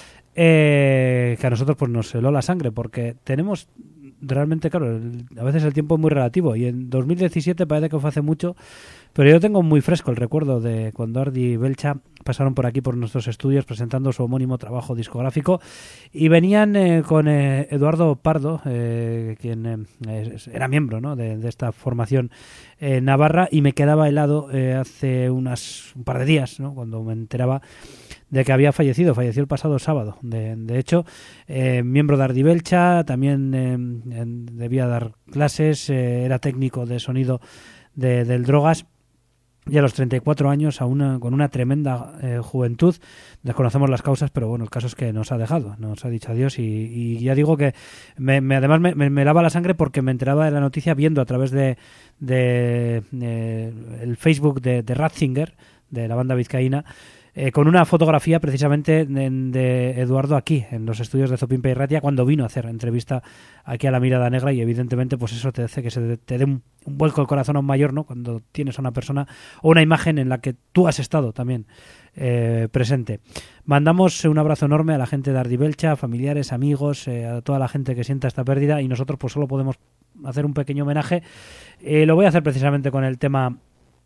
eh, que a nosotros pues nos heló la sangre, porque tenemos realmente, claro, el, a veces el tiempo es muy relativo, y en dos mil diecisiete parece que fue hace mucho, pero yo tengo muy fresco el recuerdo de cuando Ardi y Belcha pasaron por aquí por nuestros estudios presentando su homónimo trabajo discográfico, y venían eh, con eh, Eduardo Pardo, eh, quien eh, era miembro, ¿no?, de, de esta formación eh, navarra, y me quedaba helado eh, hace unas, un par de días, ¿no?, cuando me enteraba de que había fallecido, falleció el pasado sábado. De, de hecho, eh, miembro de Ardi Belcha, también eh, en, debía dar clases, eh, era técnico de sonido de, del Drogas, y a los treinta y cuatro años, a una, con una tremenda eh, juventud. Desconocemos las causas, pero bueno, el caso es que nos ha dejado, nos ha dicho adiós, y, y ya digo que me, me, además me, me, me lava la sangre porque me enteraba de la noticia viendo a través de, de, de el Facebook de, de Ratzinger, de la banda vizcaína, Eh, con una fotografía precisamente de, de Eduardo aquí, en los estudios de Zopimpe y Ratia, cuando vino a hacer entrevista aquí a La Mirada Negra, y evidentemente pues eso te hace que se te dé un, un vuelco el corazón aún mayor, ¿no?, cuando tienes a una persona o una imagen en la que tú has estado también eh, presente. Mandamos un abrazo enorme a la gente de Ardi Belcha, familiares, amigos, eh, a toda la gente que sienta esta pérdida, y nosotros pues solo podemos hacer un pequeño homenaje. Eh, lo voy a hacer precisamente con el tema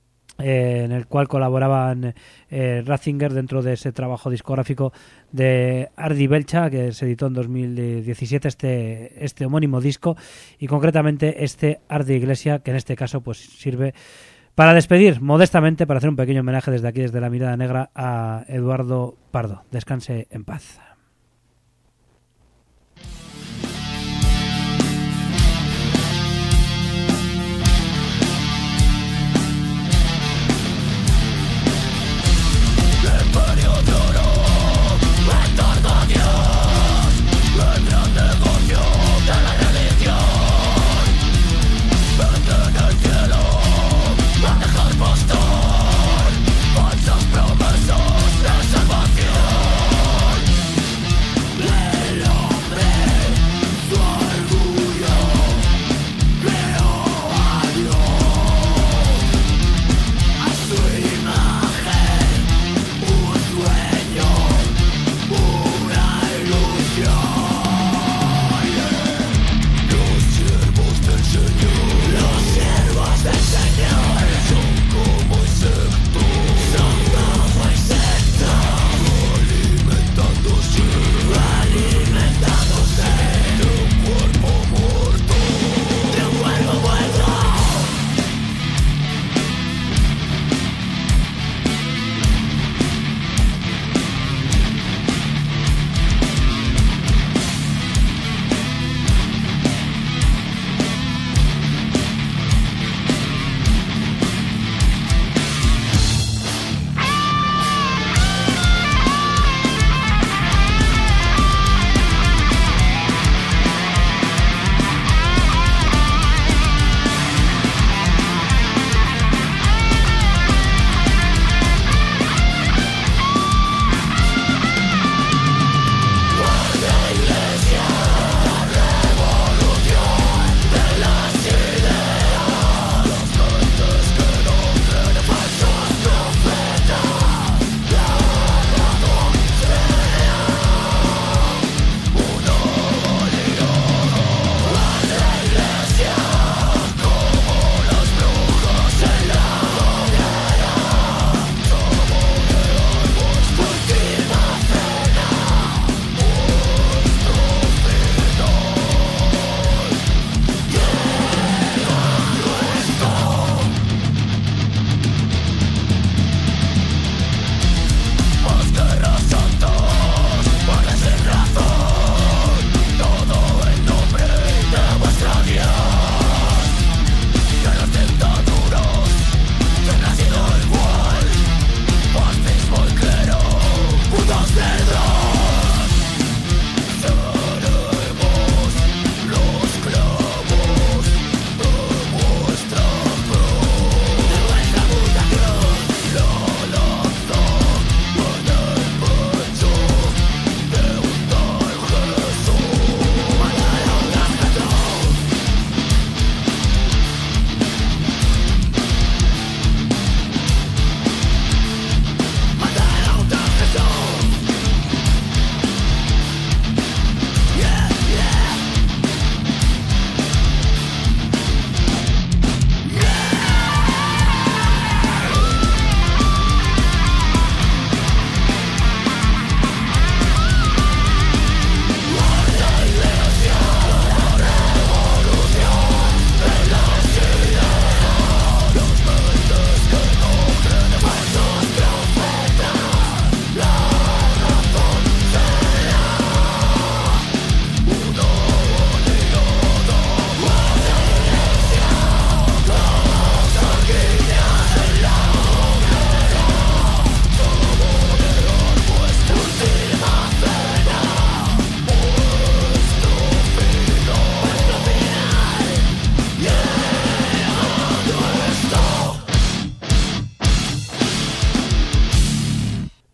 Eh, en el cual colaboraban eh, Ratzinger dentro de ese trabajo discográfico de Ardi Belcha, que se editó en dos mil diecisiete, este, este homónimo disco, y concretamente este Ardi Iglesia, que en este caso pues sirve para despedir modestamente, para hacer un pequeño homenaje desde aquí, desde La Mirada Negra, a Eduardo Pardo. Descanse en paz. Falsas promesas de salvación.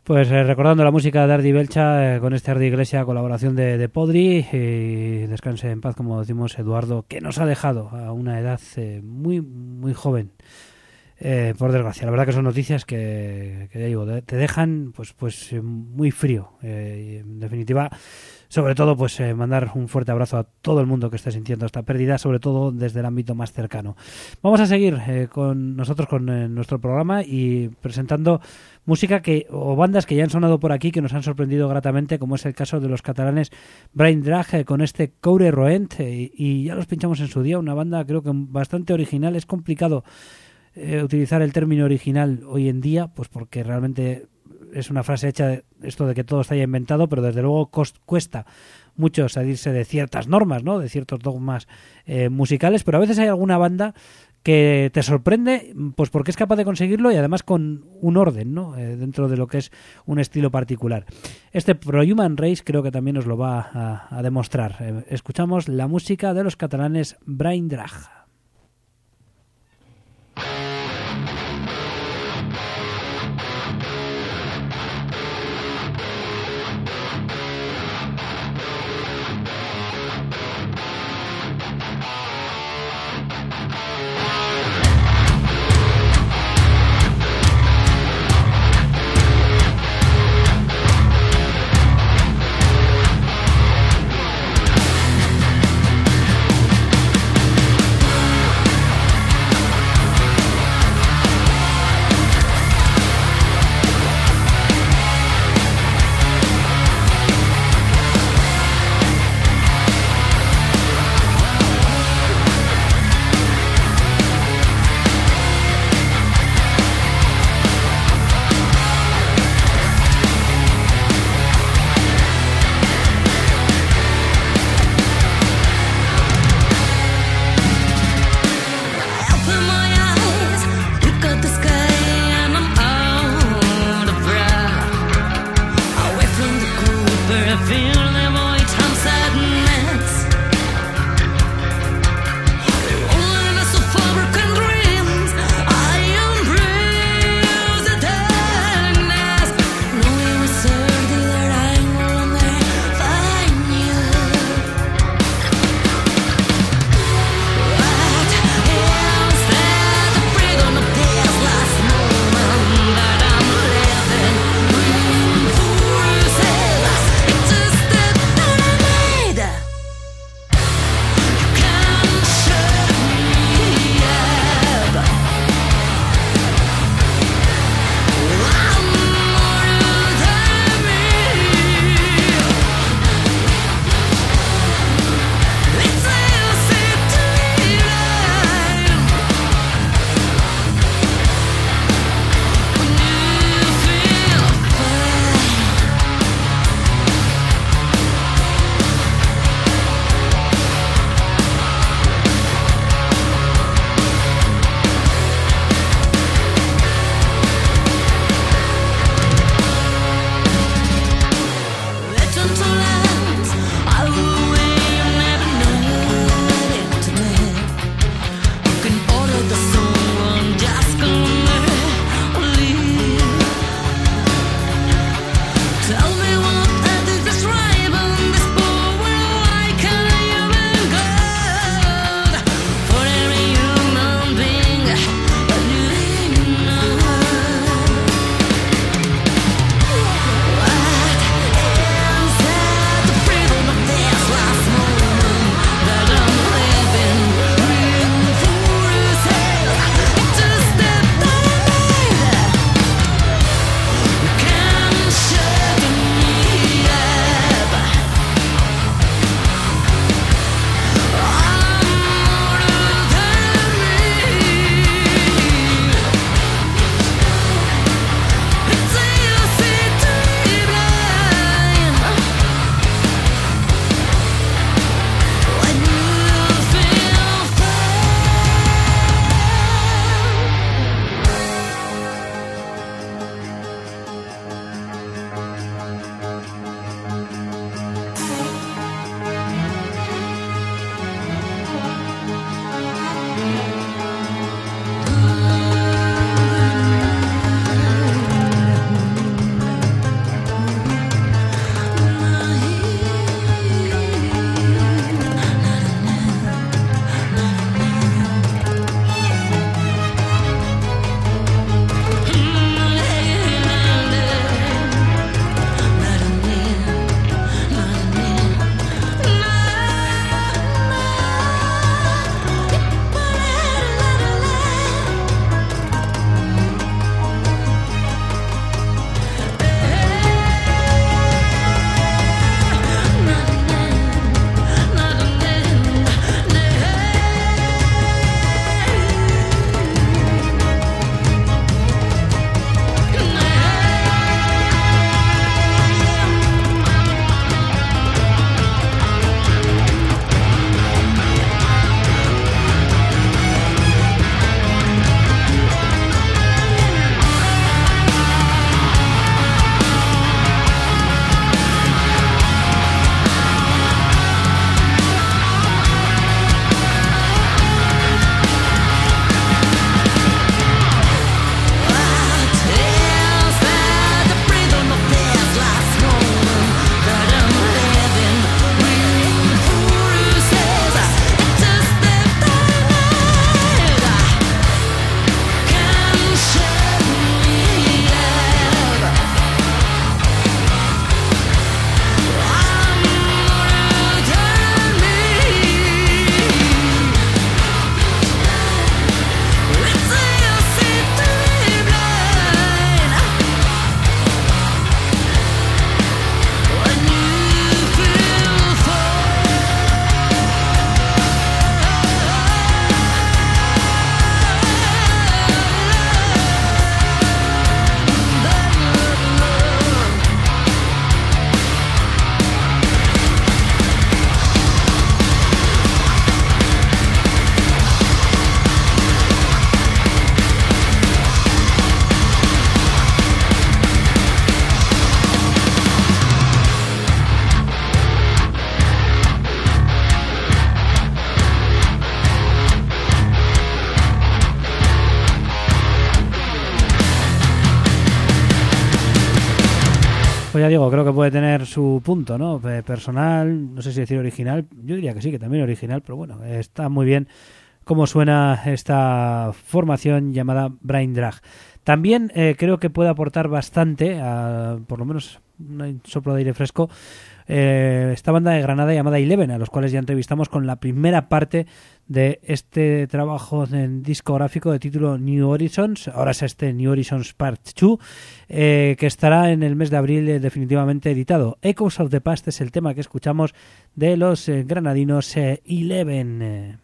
Pues eh, recordando la música de Ardi Belcha, eh, con este Ardi Iglesia, colaboración de, de Podri, y descanse en paz, como decimos, Eduardo, que nos ha dejado a una edad eh, muy muy joven, eh, por desgracia. La verdad que son noticias que, que ya digo, te dejan pues pues muy frío, eh, y en definitiva. Sobre todo, pues eh, mandar un fuerte abrazo a todo el mundo que esté sintiendo esta pérdida, sobre todo desde el ámbito más cercano. Vamos a seguir eh, con nosotros con eh, nuestro programa y presentando música que o bandas que ya han sonado por aquí, que nos han sorprendido gratamente, como es el caso de los catalanes Brain Drag, eh, con este Coure Roent, eh, y ya los pinchamos en su día, una banda creo que bastante original. Es complicado eh, utilizar el término original hoy en día, pues porque realmente es una frase hecha de esto de que todo está ya inventado, pero desde luego cost, cuesta mucho salirse de ciertas normas, ¿no? De ciertos dogmas eh, musicales, pero a veces hay alguna banda que te sorprende, pues porque es capaz de conseguirlo y además con un orden, ¿no? Eh, dentro de lo que es un estilo particular. Este Prohuman Race creo que también nos lo va a, a demostrar. Eh, escuchamos la música de los catalanes Brain Drag. We'll be right back. Pues ya digo, creo que puede tener su punto, ¿no? Personal, no sé si decir original, yo diría que sí, que también original, pero bueno, está muy bien cómo suena esta formación llamada Brain Drag. También eh, creo que puede aportar bastante, a, por lo menos un soplo de aire fresco, eh, esta banda de Granada llamada Eleven, a los cuales ya entrevistamos con la primera parte de este trabajo en discográfico de título New Horizons. Ahora es este New Horizons Part dos, eh, que estará en el mes de abril eh, definitivamente editado. Echoes of the Past es el tema que escuchamos de los eh, granadinos eh, Eleven. Eh.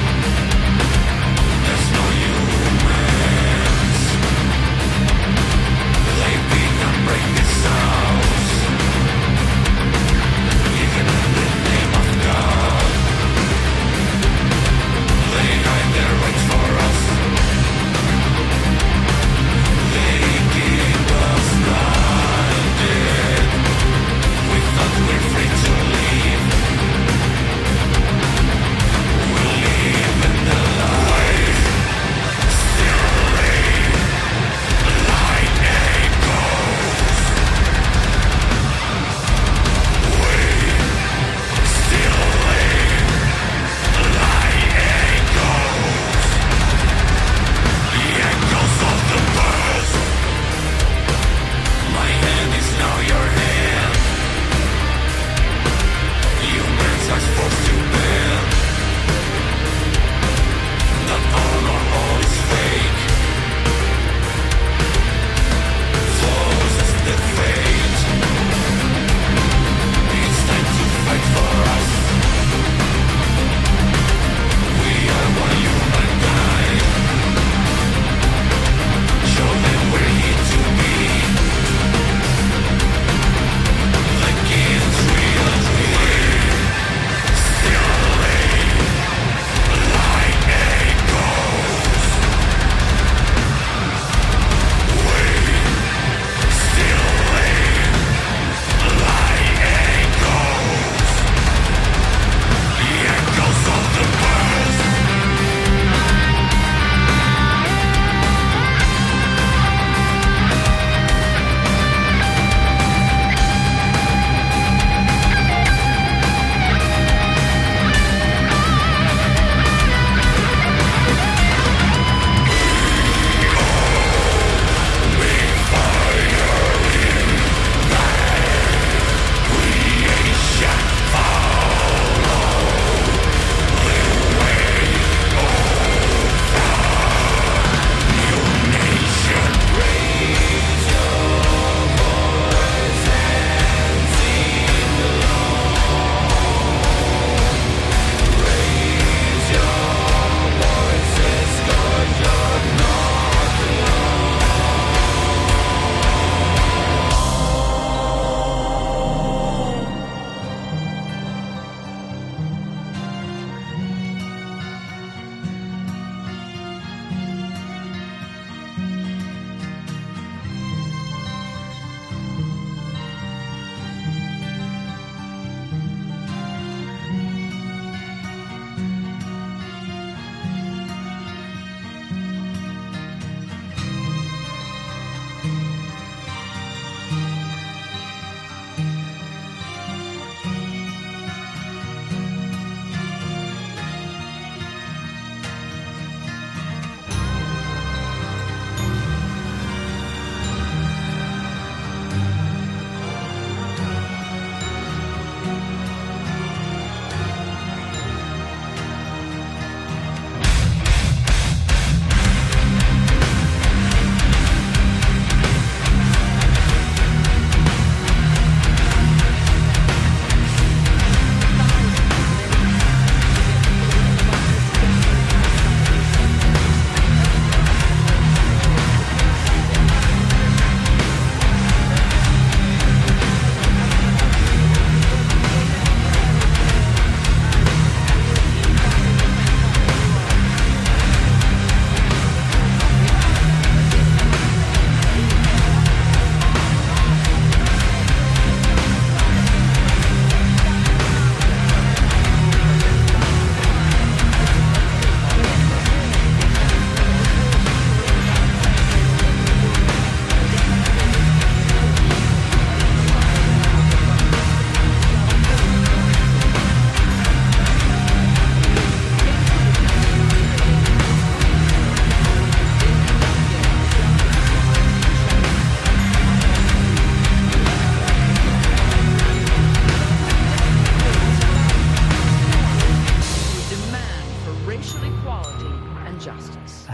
There's no humans.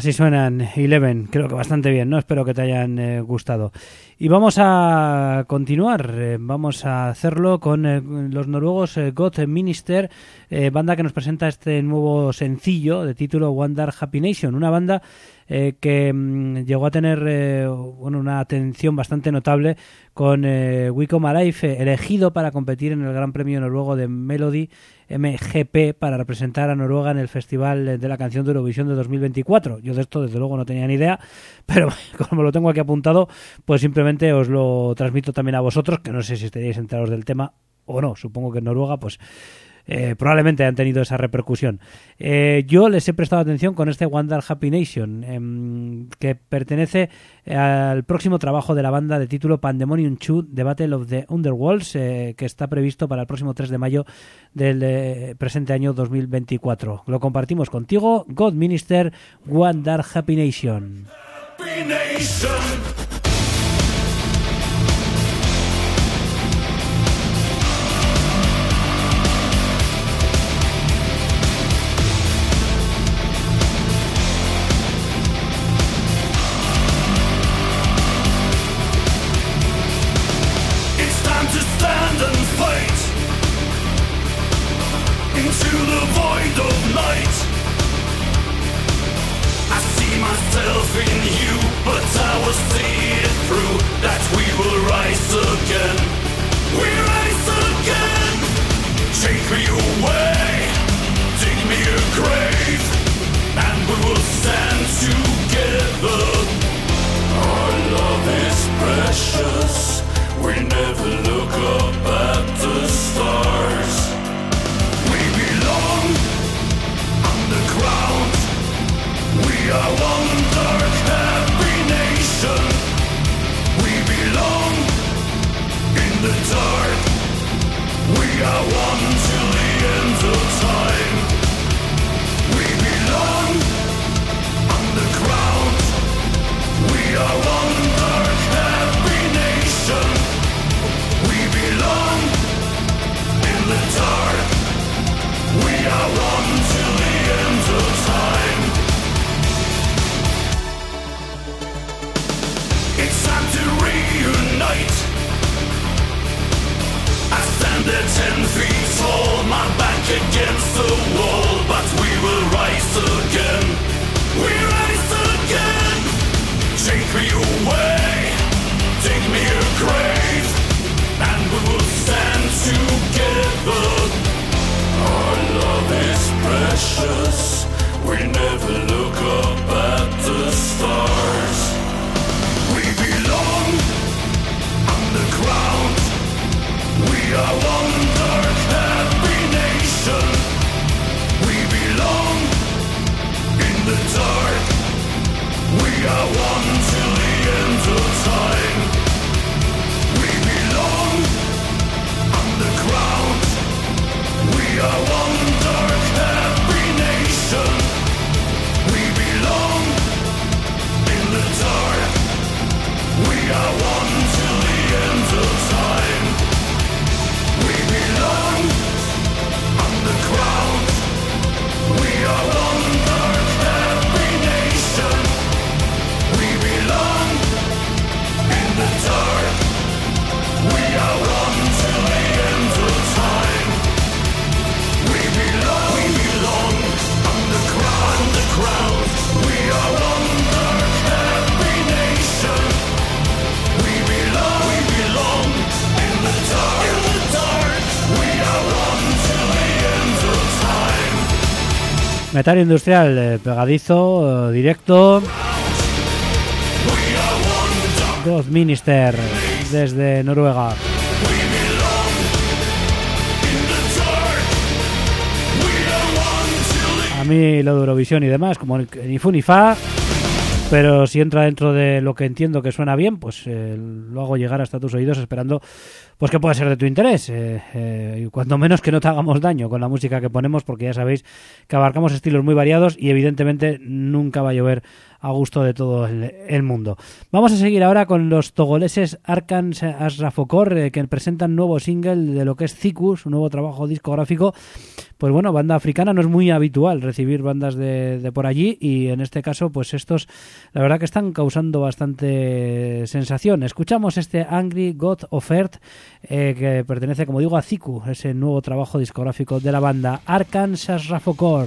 Así suenan Eleven, creo que bastante bien, ¿no? Espero que te hayan eh, gustado. Y vamos a continuar, eh, vamos a hacerlo con eh, los noruegos eh, God Minister, eh, banda que nos presenta este nuevo sencillo de título One Dark Happy Nation, una banda eh, que mm, llegó a tener eh, bueno, una atención bastante notable con eh, We Come Alive, eh, elegido para competir en el Gran Premio Noruego de Melody M G P para representar a Noruega en el Festival de la Canción de Eurovisión de dos mil veinticuatro. Yo de esto desde luego no tenía ni idea, pero como lo tengo aquí apuntado, pues simplemente os lo transmito también a vosotros, que no sé si estaríais enterados del tema o no. Supongo que en Noruega pues eh, probablemente han tenido esa repercusión. Eh, yo les he prestado atención con este One Dark Happy Nation, eh, que pertenece al próximo trabajo de la banda de título Pandemonium dos, The Battle of the Underworlds, eh, que está previsto para el próximo tres de mayo del eh, presente año dos mil veinticuatro. Lo compartimos contigo, God Minister, One Dark Happy Nation. Happy Nation. Into the void of night, I see myself in you, but I will see it through, that we will rise again. We rise again. Take me away, dig me a grave, and we will stand together. Our love is precious, we never look up at the stars. Underground, we are one dark happy nation. We belong in the dark. We are one till the end of time. We belong underground. We are one dark happy nation. We belong in the dark. We are one till the end of time. It's time to reunite. I stand there ten feet tall, my back against the wall, but we will rise again. We rise again. Take me away, dig me a grave, and we will stand together. Our love is precious, we never look up at the stars. We belong underground, we are one dark happy nation. We belong in the dark, we are one till the end of time. We belong underground. We are one dark happy nation. We belong in the dark. We are one till the end of time. We belong underground. We are one dark happy nation. We belong in the dark. We are one till the end of time. We belong, we belong underground, underground. We are one dark happy nation. We belong, we belong in the dark, in the dark. We are one till the end of time. Metal industrial, eh, pegadizo, eh, directo. God Minister desde Noruega. A mí lo de Eurovisión y demás, como ni fu ni fa, pero si entra dentro de lo que entiendo que suena bien, pues eh, lo hago llegar hasta tus oídos esperando pues que pueda ser de tu interés, eh, eh, y cuando menos que no te hagamos daño con la música que ponemos, porque ya sabéis que abarcamos estilos muy variados y evidentemente nunca va a llover a gusto de todo el, el mundo. Vamos a seguir ahora con los togoleses Arkan Asrafokor, eh, que presentan nuevo single de lo que es Cicus, un nuevo trabajo discográfico, pues bueno, banda africana. No es muy habitual recibir bandas de, de por allí, y en este caso pues estos la verdad que están causando bastante sensación. Escuchamos este Angry God of Earth, eh, que pertenece, como digo, a Ziku, ese nuevo trabajo discográfico de la banda Arkansas Rafokor.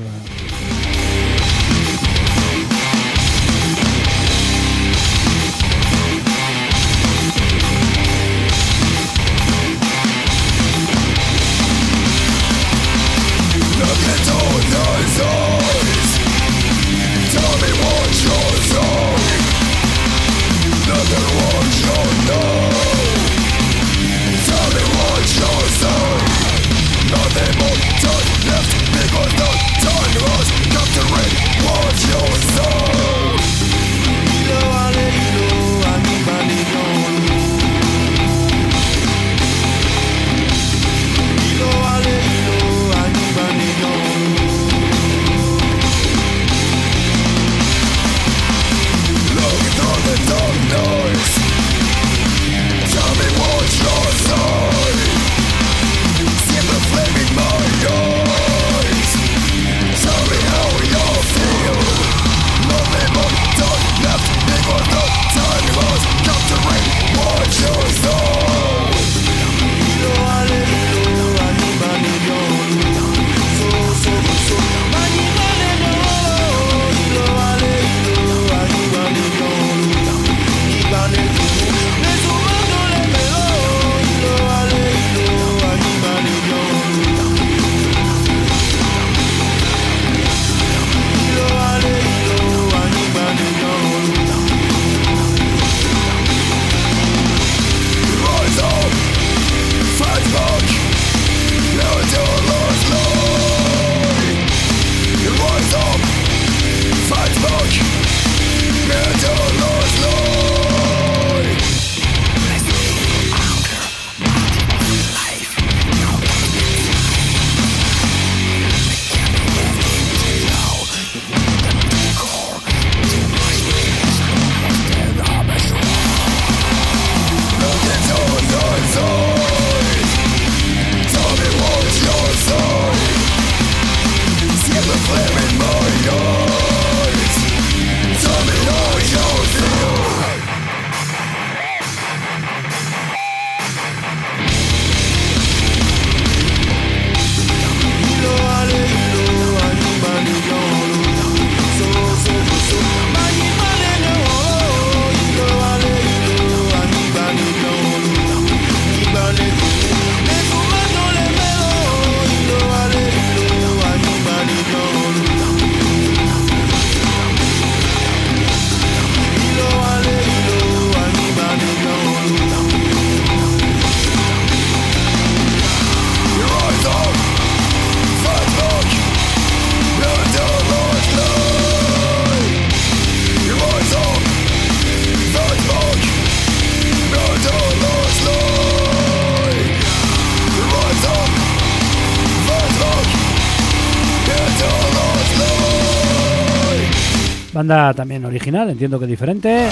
Banda también original, entiendo que diferente.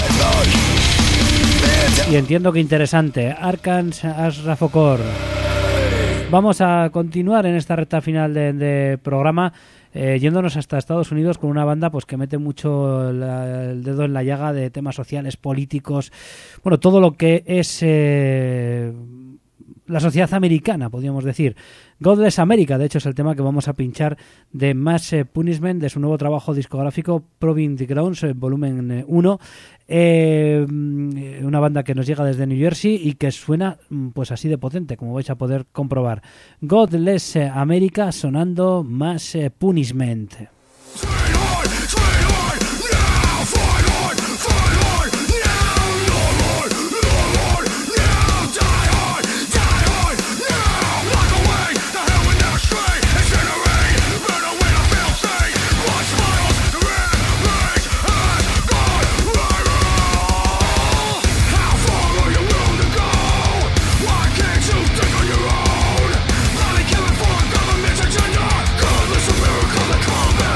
Y entiendo que interesante. Arkansas Rafokor. Vamos a continuar en esta recta final de, de programa, eh, yéndonos hasta Estados Unidos con una banda pues que mete mucho la, el dedo en la llaga de temas sociales, políticos, bueno, todo lo que es eh, la sociedad americana, podríamos decir. Godless America, de hecho, es el tema que vamos a pinchar de Mass Punishment, de su nuevo trabajo discográfico Proving the Grounds, volumen uno. Eh, una banda que nos llega desde New Jersey y que suena pues así de potente, como vais a poder comprobar. Godless America sonando Mass Punishment. Combat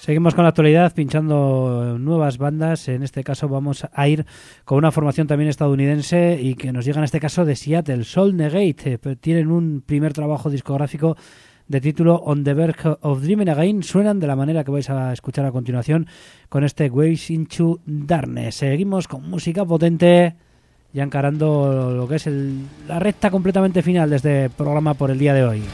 Seguimos con la actualidad, pinchando nuevas bandas. En este caso vamos a ir con una formación también estadounidense y que nos llega en este caso de Seattle, Soul Negate. Tienen un primer trabajo discográfico de título On the Verge of Dreaming Again. Suenan de la manera que vais a escuchar a continuación con este Waves into Darkness. Seguimos con música potente, ya encarando lo que es el, la recta completamente final de este programa por el día de hoy.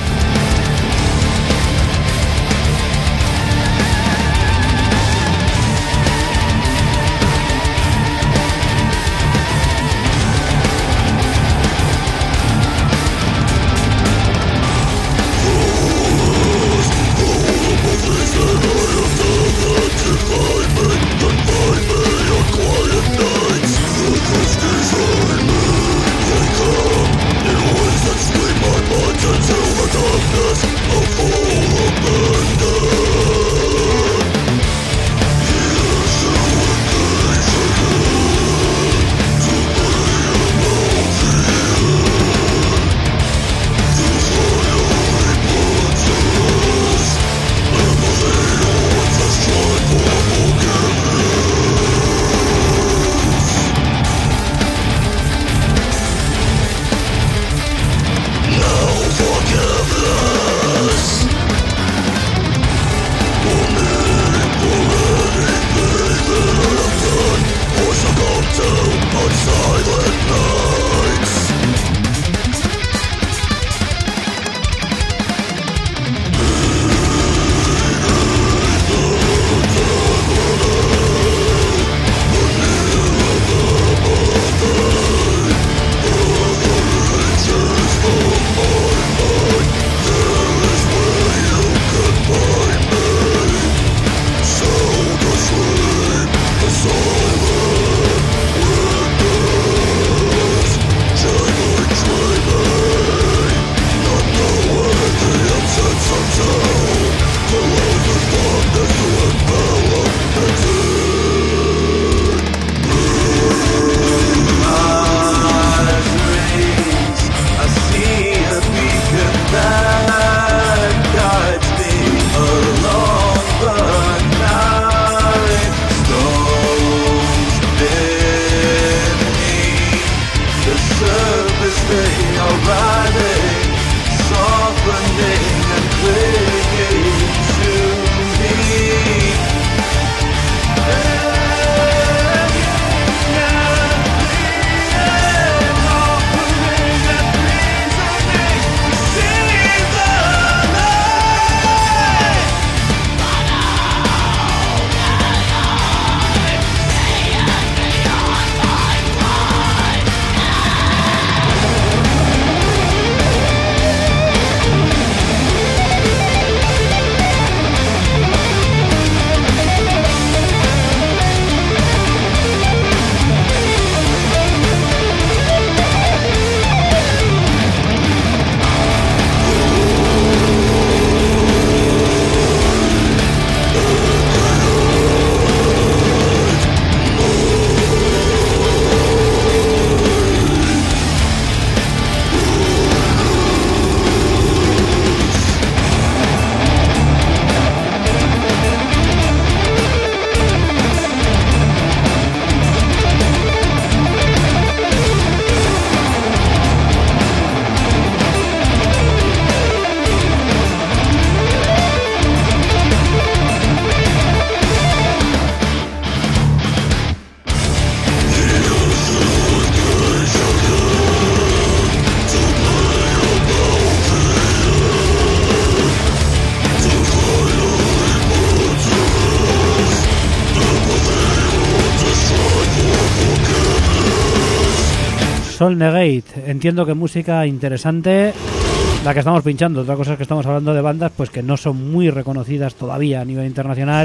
Soul Negate, entiendo que música interesante la que estamos pinchando. Otra cosa es que estamos hablando de bandas pues que no son muy reconocidas todavía a nivel internacional,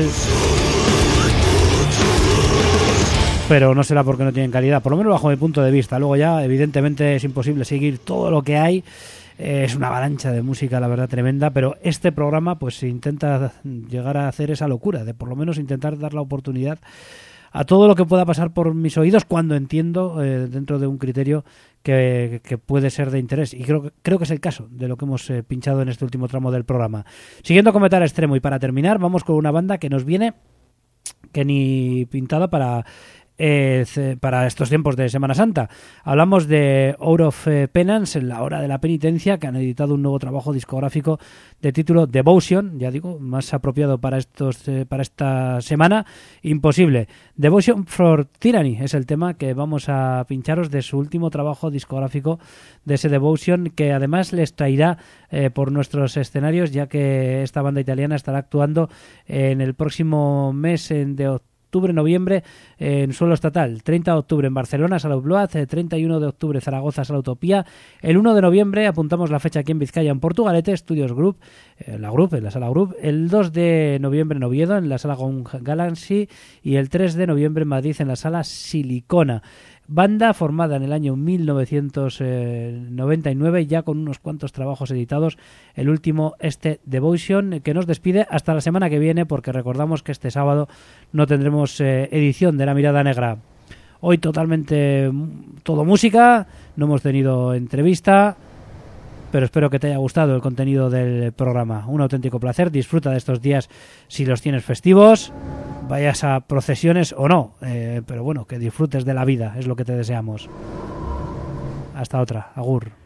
pero no será porque no tienen calidad, por lo menos bajo mi punto de vista. Luego ya evidentemente es imposible seguir todo lo que hay, eh, es una avalancha de música la verdad tremenda, pero este programa pues intenta llegar a hacer esa locura de por lo menos intentar dar la oportunidad a todo lo que pueda pasar por mis oídos cuando entiendo eh, dentro de un criterio que, que puede ser de interés. Y creo, creo que es el caso de lo que hemos eh, pinchado en este último tramo del programa. Siguiendo con Metal Extremo y para terminar, vamos con una banda que nos viene que ni pintada para... Eh, para estos tiempos de Semana Santa. Hablamos de Hour of Penance, en la hora de la penitencia, que han editado un nuevo trabajo discográfico de título Devotion, ya digo, más apropiado para estos eh, para esta semana, imposible. Devotion for Tyranny es el tema que vamos a pincharos de su último trabajo discográfico, de ese Devotion, que además les traerá eh, por nuestros escenarios, ya que esta banda italiana estará actuando en el próximo mes en de octubre octubre, noviembre en suelo estatal, treinta de octubre en Barcelona, Sala Ubloaz, treinta y uno de octubre Zaragoza, Sala Utopía, el uno de noviembre apuntamos la fecha aquí en Vizcaya, en Portugalete, Studios Group, en la Group, en la Sala Group, el dos de noviembre en Oviedo, en la Sala Gong Galaxy, y el tres de noviembre en Madrid, en la Sala Silicona. Banda formada en el año mil novecientos noventa y nueve, ya con unos cuantos trabajos editados, el último este Devotion, que nos despide hasta la semana que viene, porque recordamos que este sábado no tendremos eh, edición de La Mirada Negra. Hoy totalmente todo música, no hemos tenido entrevista, pero espero que te haya gustado el contenido del programa. Un auténtico placer, disfruta de estos días si los tienes festivos, vayas a procesiones o no, eh, pero bueno, que disfrutes de la vida, es lo que te deseamos. Hasta otra, agur.